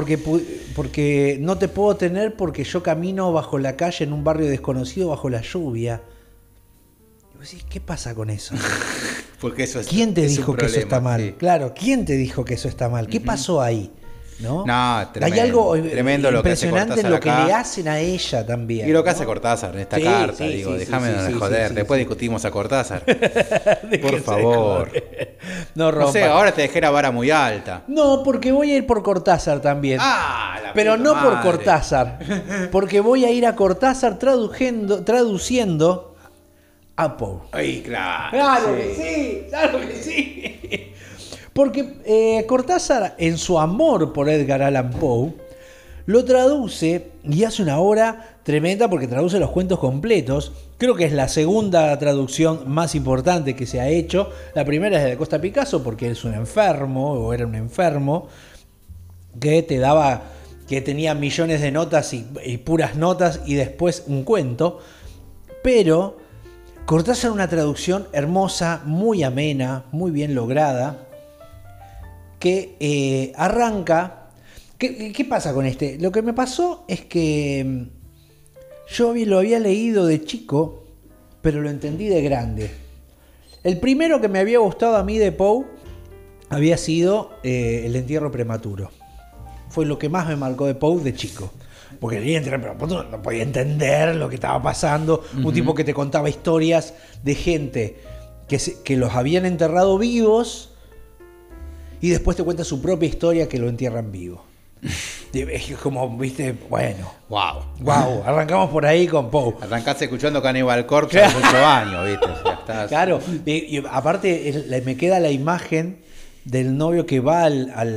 porque no te puedo tener porque yo camino bajo la calle en un barrio desconocido bajo la lluvia. Y vos decís, ¿qué pasa con eso? Porque eso es, ¿Quién te es un dijo que eso problema, está mal? sí. Claro, ¿quién te dijo que eso está mal? ¿Qué pasó ahí? ¿No? No, tremendo, Hay algo tremendo lo que hace impresionante en Cortázar lo que acá. le hacen a ella también. Y lo que ¿no? hace Cortázar en esta Sí, carta, sí, digo, sí, déjame sí, de sí, joder, sí, después sí. discutimos a Cortázar. Déjense Por favor. joder. No rompan. sé, ahora te dejé la vara muy alta. No, porque voy a ir por Cortázar también. Ah, la Pero puta no por madre. Cortázar. Porque voy a ir a Cortázar traduciendo a Poe. Ay, claro. Claro que sí, claro que sí. Porque Cortázar, en su amor por Edgar Allan Poe, lo traduce y hace una obra tremenda porque traduce los cuentos completos. Creo que es la segunda traducción más importante que se ha hecho. La primera es de Costa Picasso porque es un enfermo, o era un enfermo, que tenía millones de notas y puras notas y después un cuento. Pero Cortázar una traducción hermosa, muy amena, muy bien lograda, que arranca. ¿Qué pasa con este? Lo que me pasó es que yo lo había leído de chico, pero lo entendí de grande. El primero que me había gustado a mí de Poe había sido El entierro prematuro. Fue lo que más me marcó de Poe de chico. Porque leía El entierro prematuro, no podía entender lo que estaba pasando. Un tipo que te contaba historias de gente que los habían enterrado vivos y después te cuenta su propia historia que lo entierran vivo. Es como, viste, bueno. Wow. Arrancamos por ahí con Poe. Arrancaste escuchando Cannibal Corpse a los 8 años, ¿viste? O sea, estás... Claro, y aparte me queda la imagen del novio que va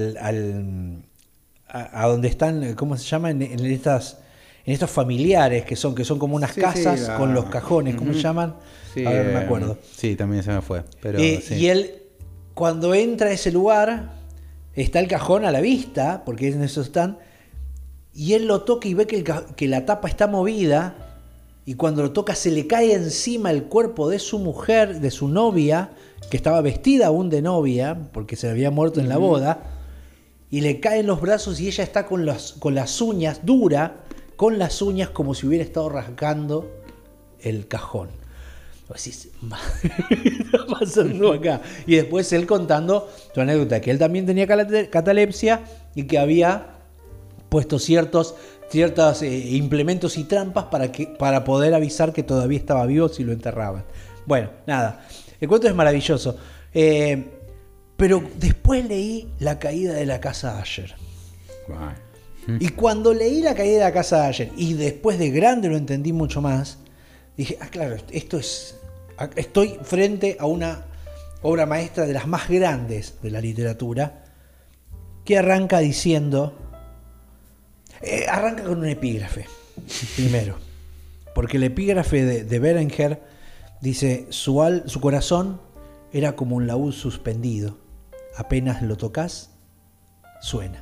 a donde están, ¿cómo se llama? En estos familiares que son como unas Sí, casas sí, con los cajones, ¿cómo se llaman? Sí, Ahora no me acuerdo. Sí, también se me fue. Pero, sí. Y él, cuando entra a ese lugar, está el cajón a la vista, porque en eso están, y él lo toca y ve que la tapa está movida, y cuando lo toca se le cae encima el cuerpo de su mujer, de su novia, que estaba vestida aún de novia, porque se había muerto en la boda, y le caen los brazos y ella está con las uñas, dura, con las uñas como si hubiera estado rasgando el cajón. Vos decís, madre, ¿qué está pasando acá? Y después él contando su anécdota, que él también tenía catalepsia y que había puesto ciertos implementos y trampas para poder avisar que todavía estaba vivo si lo enterraban. Bueno, nada, el cuento es maravilloso. Pero después leí La caída de la casa Asher. Y cuando leí La caída de la casa Asher, y después de grande lo entendí mucho más, dije, claro, estoy frente a una obra maestra de las más grandes de la literatura, que arranca diciendo, arranca con un epígrafe, primero, porque el epígrafe de Berenguer dice, su corazón era como un laúd suspendido, apenas lo tocas, suena.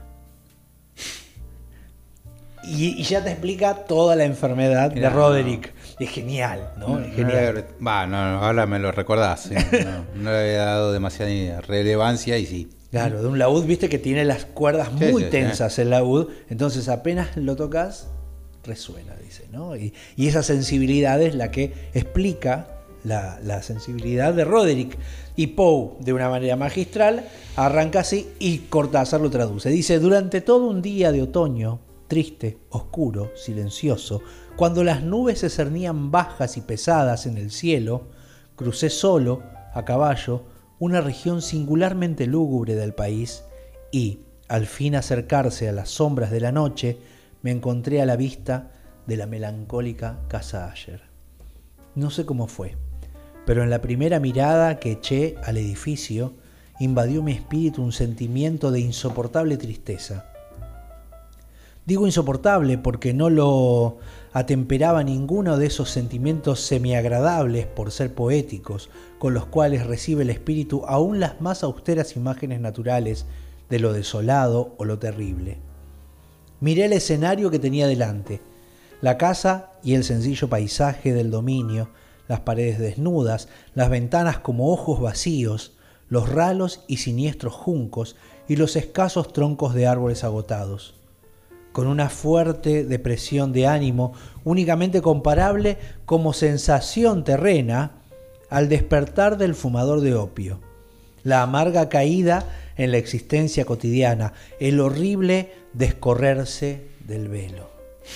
Y ya te explica toda la enfermedad de Roderick. Es genial, ¿no? Es genial. Ahora me lo recordás. ¿sí? No le había dado demasiada relevancia y sí. Claro, de un laúd, viste que tiene las cuerdas muy tensas el laúd, entonces apenas lo tocas, resuena, dice, ¿no? Y esa sensibilidad es la que explica la sensibilidad de Roderick. Y Poe, de una manera magistral, arranca así y Cortázar lo traduce. Dice: durante todo un día de otoño, triste, oscuro, silencioso, cuando las nubes se cernían bajas y pesadas en el cielo, crucé solo, a caballo, una región singularmente lúgubre del país y, al fin acercarse a las sombras de la noche, me encontré a la vista de la melancólica casa Asher. No sé cómo fue, pero en la primera mirada que eché al edificio, invadió mi espíritu un sentimiento de insoportable tristeza. Digo insoportable porque no lo atemperaba ninguno de esos sentimientos semiagradables por ser poéticos, con los cuales recibe el espíritu aún las más austeras imágenes naturales de lo desolado o lo terrible. Miré el escenario que tenía delante, la casa y el sencillo paisaje del dominio, las paredes desnudas, las ventanas como ojos vacíos, los ralos y siniestros juncos y los escasos troncos de árboles agotados. Con una fuerte depresión de ánimo, únicamente comparable como sensación terrena al despertar del fumador de opio, la amarga caída en la existencia cotidiana, el horrible descorrerse del velo.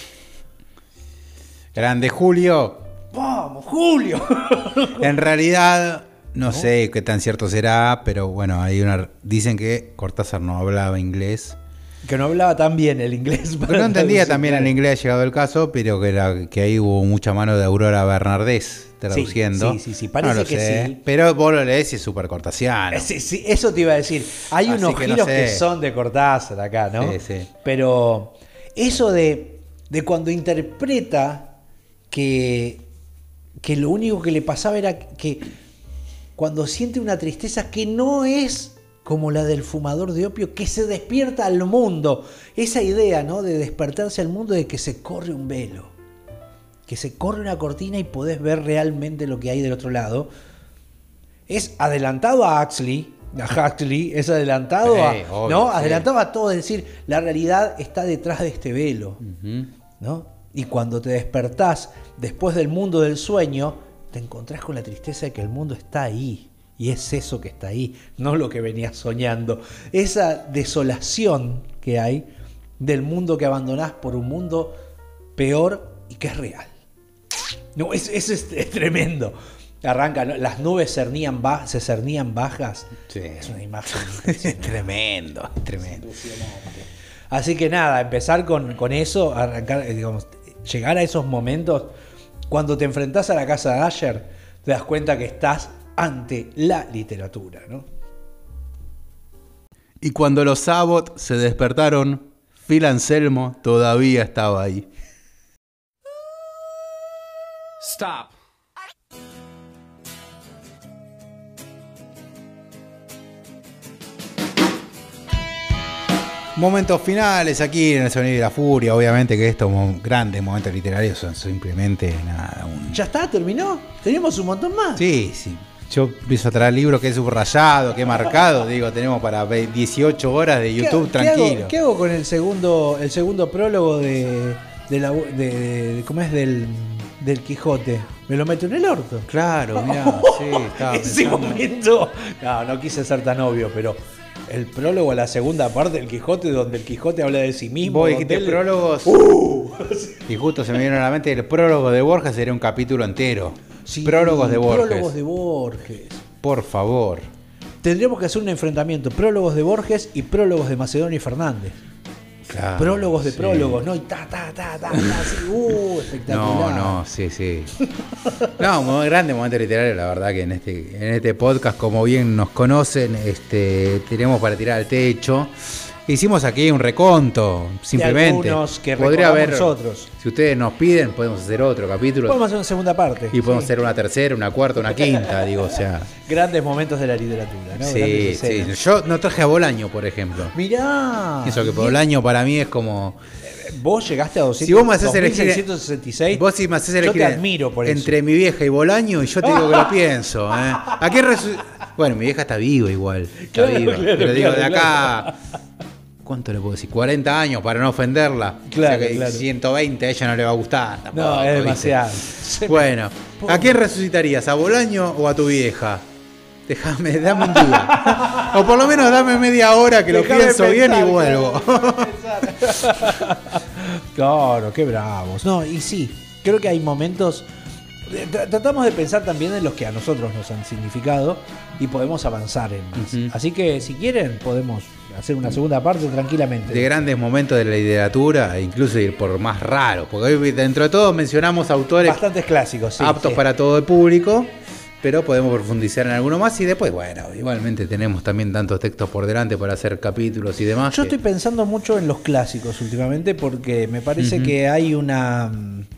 Grande Julio. ¡Vamos, Julio! En realidad, no sé qué tan cierto será, pero bueno, dicen que Cortázar no hablaba inglés. Que no hablaba tan bien el inglés. Pero no entendía también el inglés, llegado el caso, pero que ahí hubo mucha mano de Aurora Bernardés traduciendo. Sí, parece no lo que sé, sí. Pero vos lo lees y es súper cortasiano. Sí, eso te iba a decir. Hay Así unos que no giros sé. que son de Cortázar acá, ¿no? Sí. Pero eso de cuando interpreta que lo único que le pasaba era que cuando siente una tristeza que no es como la del fumador de opio, que se despierta al mundo. Esa idea, ¿no?, de despertarse al mundo, de que se corre un velo, que se corre una cortina y podés ver realmente lo que hay del otro lado. Es adelantado a Huxley, es adelantado obvio, ¿no? Sí. Adelantado a todo, es decir, la realidad está detrás de este velo, ¿no? Y cuando te despertás después del mundo del sueño, te encontrás con la tristeza de que el mundo está ahí. Y es eso que está ahí, no lo que venías soñando. Esa desolación que hay del mundo que abandonás por un mundo peor y que es real. No, eso es tremendo. Arranca, ¿no? Las nubes se cernían bajas. Sí. Es una imagen tremendo. impresionante. Así que nada, empezar con eso, arrancar, digamos, llegar a esos momentos. Cuando te enfrentás a la casa de Asher, te das cuenta que estás ante la literatura, ¿no? Y cuando los Abbott se despertaron, Phil Anselmo todavía estaba ahí. Stop. Momentos finales aquí en el Sonido de la Furia. Obviamente que estos grandes momentos literarios son simplemente nada. ¿Ya está? ¿Terminó? ¿Tenemos un montón más? Sí. Yo empiezo a traer libros que he subrayado, que he marcado. Digo, tenemos para 18 horas de YouTube tranquilo. ¿Qué hago con el segundo prólogo de ¿cómo es? Del Quijote? ¿Me lo meto en el orto? Claro, mirá, sí, estaba Ese pensando. momento. No quise ser tan obvio, pero el prólogo a la segunda parte del Quijote, donde el Quijote habla de sí mismo. Vos dijiste donde él- prólogos. Y justo se me vino a la mente el prólogo de Borges sería un capítulo entero. Sí, Prólogos de Borges. Prólogos de Borges. Por favor. Tendríamos que hacer un enfrentamiento. Prólogos de Borges y prólogos de Macedonio y Fernández. Claro, Prólogos de sí. prólogos, ¿no? Y así, espectacular. No, sí. No, muy grande momento literario, la verdad que en este podcast, como bien nos conocen, tenemos para tirar al techo. Hicimos aquí un reconto, simplemente. De algunos que podría recordamos haber, nosotros. si ustedes nos piden, podemos hacer otro capítulo. Podemos hacer una segunda parte. Y podemos sí. hacer una tercera, una cuarta, una quinta, digo, o sea. Grandes momentos de la literatura, ¿no? Sí, Grandes sí. escenas. Yo no traje a Bolaño, por ejemplo. Mirá. Eso que Bolaño para mí es como. Vos llegaste a 200, Si vos me haces elegir, 2666. vos si me haces yo elegir te admiro por eso. entre mi vieja y Bolaño, y yo te digo que lo pienso. ¿A qué bueno, mi vieja está viva igual. Está Claro, viva. claro, Pero digo, claro, de acá ¿cuánto le puedo decir? 40 años para no ofenderla. Claro, o sea que claro. 120 a ella no le va a gustar tampoco, No, es ¿viste? demasiado. Bueno, ¿a quién resucitarías? ¿A Bolaño o a tu vieja? Dame un día. O por lo menos dame media hora que lo Déjame pienso pensar, bien y vuelvo. Claro, qué bravos. No, y sí, creo que hay momentos. Tratamos de pensar también en los que a nosotros nos han significado y podemos avanzar en más. Ujú. Así que si quieren, podemos hacer una segunda parte tranquilamente. De grandes momentos de la literatura, e incluso ir por más raros. Porque hoy, dentro de todo, mencionamos autores Bastantes clásicos, sí. aptos sí. para todo el público, pero podemos profundizar en alguno más y después, bueno, igualmente tenemos también tantos textos por delante para hacer capítulos y demás. Yo que- estoy pensando mucho en los clásicos últimamente porque me parece Ujú. que hay una...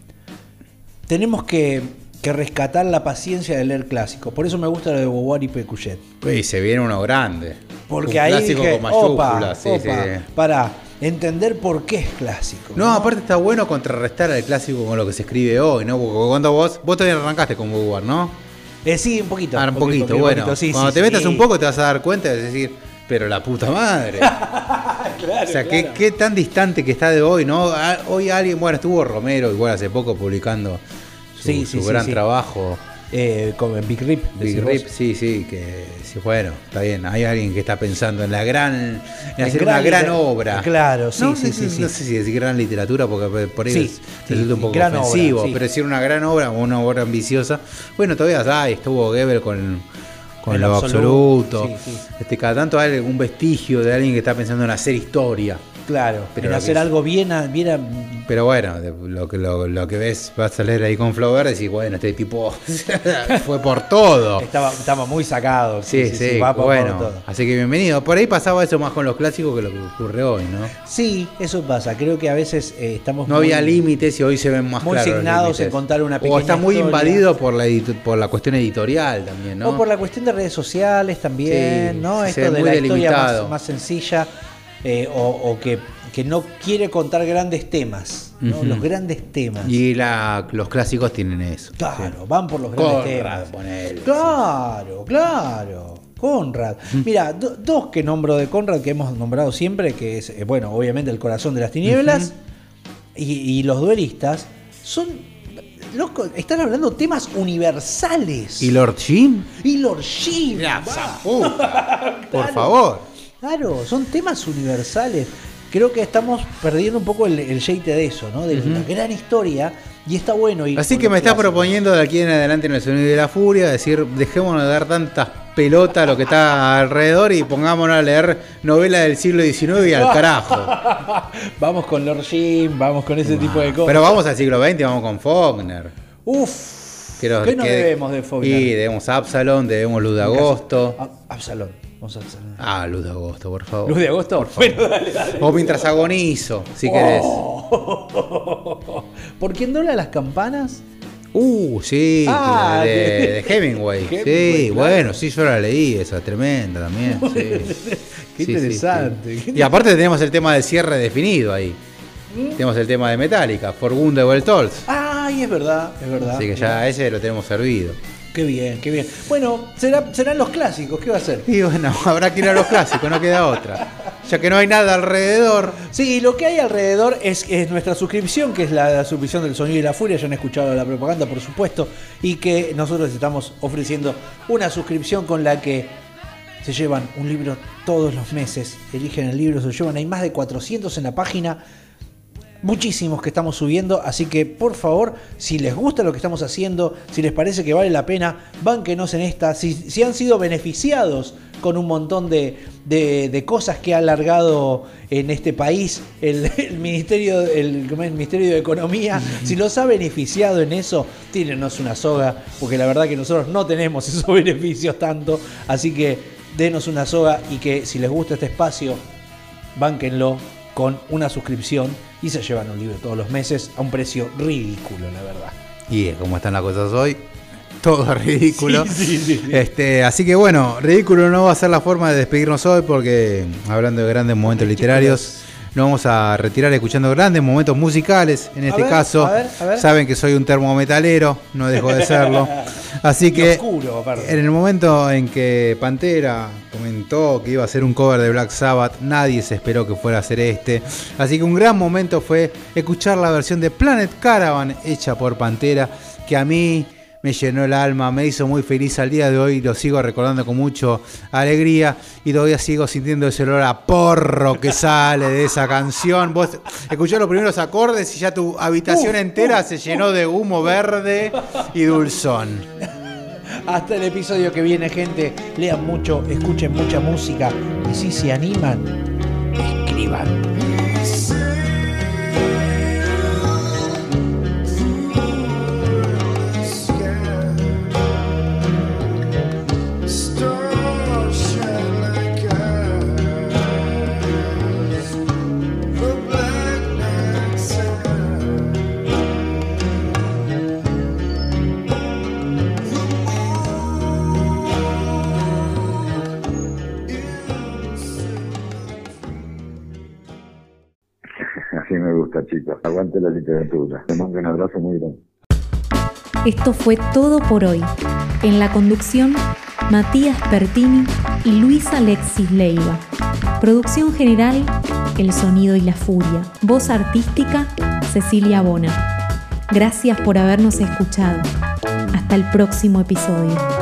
Tenemos que rescatar la paciencia de leer clásicos. Por eso me gusta lo de Beauvoir y Pécuchet. Uy, se viene uno grande. Porque Un ahí clásico dije, con mayúsculas, sí, sí. para entender por qué es clásico. No, aparte está bueno contrarrestar al clásico con lo que se escribe hoy, ¿no? Porque cuando vos todavía arrancaste con Beauvoir, ¿no? Sí, un poquito. Ah, un poquito, bueno. sí, Cuando sí, te metas sí. un poco te vas a dar cuenta de decir, pero la puta madre. Claro, O sea, claro. qué tan distante que está de hoy, ¿no? Hoy alguien, bueno, estuvo Romero igual hace poco publicando su gran trabajo. Como en Big Rip. Big decís Rip, vos. sí, que sí, bueno, está bien. Hay alguien que está pensando en en hacer gran una gran liter- obra. Claro, sí, no, sí, no, sí, sí. No sé si decir gran literatura, porque por ahí Sí, resulta un poco gran obra, ofensivo, sí. pero decir una gran obra o una obra ambiciosa. Bueno, todavía estuvo Goebbels con El lo absoluto, absoluto. sí, sí. Cada tanto hay algún vestigio de alguien que está pensando en hacer historia. Claro, Pero en lo hacer que- algo bien Pero bueno, lo que ves, vas a leer ahí con Flaubert y decís, bueno, este tipo fue por todo. estaba muy sacado. Sí, va por bueno. todo. Así que bienvenido. Por ahí pasaba eso más con los clásicos que lo que ocurre hoy, ¿no? Sí, eso pasa. Creo que a veces estamos No había límites y hoy se ven más muy claros los signados límites. en contar una pequeña O está muy historia. invadido por la cuestión editorial también, ¿no? O por la cuestión de redes sociales también, Sí, ¿no? se Esto ve de muy la historia delimitado. más sencilla o que no quiere contar grandes temas, ¿no? Ujú. Los grandes temas. Y los clásicos tienen eso. Claro, sí. van por los grandes Conrad, temas. ponele, Claro. Conrad. Mira, dos que nombro de Conrad que hemos nombrado siempre, que es, bueno, obviamente El corazón de las tinieblas y Los duelistas, son... Loco, están hablando temas universales. ¿Y Lord Jim? Y Lord Jim. Mira, va. zamputa. Por Claro. favor. Claro, son temas universales. Creo que estamos perdiendo un poco el jeite de eso, ¿no? De la gran historia. Y está bueno ir Así con que los me estás clásicos. proponiendo de aquí en adelante en el sonido de la furia, decir, dejémonos de dar tantas pelotas a lo que está alrededor y pongámonos a leer novelas del siglo XIX y al carajo. Vamos con Lord Jim, vamos con ese tipo de cosas. Pero vamos al siglo XX, vamos con Faulkner. Uf, ¿Qué no debemos de Faulkner? Y debemos Absalón, debemos Luz de Agosto. Absalón. Vamos a Absalón. Ah, Luz de Agosto, por favor. ¿Luz de agosto? Bueno, dale. O mientras agonizo, si querés. ¿Por quién dobla las campanas? Sí, Ah, de Hemingway. Hemingway, Sí, claro. bueno, sí, yo la leí, esa tremenda también. Sí. Qué Sí, interesante. sí. Y aparte tenemos el tema del cierre definido ahí. Tenemos el tema de Metallica, For Wonderful Tolls. Ay, es verdad, es verdad. Así que ya ese lo tenemos servido. Qué bien, qué bien. Bueno, serán los clásicos, ¿qué va a ser? Y bueno, habrá que ir a los clásicos, no queda otra. Ya que no hay nada alrededor. Sí, lo que hay alrededor es nuestra suscripción, que es la suscripción del Sonido y la Furia. Ya han escuchado la propaganda, por supuesto. Y que nosotros estamos ofreciendo una suscripción con la que se llevan un libro todos los meses. Eligen el libro, se lo llevan. Hay más de 400 en la página. Muchísimos que estamos subiendo, así que por favor, si les gusta lo que estamos haciendo, si les parece que vale la pena, bánquenos en esta. Si han sido beneficiados con un montón de cosas que ha alargado en este país el Ministerio de Economía, si los ha beneficiado en eso, tírenos una soga, porque la verdad que nosotros no tenemos esos beneficios tanto, así que denos una soga y que si les gusta este espacio, bánquenlo con una suscripción y se llevan un libro todos los meses a un precio ridículo, la verdad. Y como están las cosas hoy, todo es ridículo. Sí. Así que bueno, ridículo no va a ser la forma de despedirnos hoy porque hablando de grandes momentos literarios, Nos vamos a retirar escuchando grandes momentos musicales. En este caso, a ver. saben que soy un termometalero, no dejo de serlo. Así que oscuro, en el momento en que Pantera comentó que iba a hacer un cover de Black Sabbath, nadie se esperó que fuera a hacer este. Así que un gran momento fue escuchar la versión de Planet Caravan hecha por Pantera, que a mí me llenó el alma, me hizo muy feliz al día de hoy, lo sigo recordando con mucha alegría y todavía sigo sintiendo ese olor a porro que sale de esa canción. Vos escuchás los primeros acordes y ya tu habitación entera se llenó de humo verde y dulzón. Hasta el episodio que viene, gente. Lean mucho, escuchen mucha música y si se animan, escriban. Así me gusta, chicos. Aguante la literatura. Te mando un abrazo muy grande. Esto fue todo por hoy. En la conducción, Matías Pertini y Luis Alexis Leiva. Producción general, El Sonido y la Furia. Voz artística, Cecilia Bona. Gracias por habernos escuchado. Hasta el próximo episodio.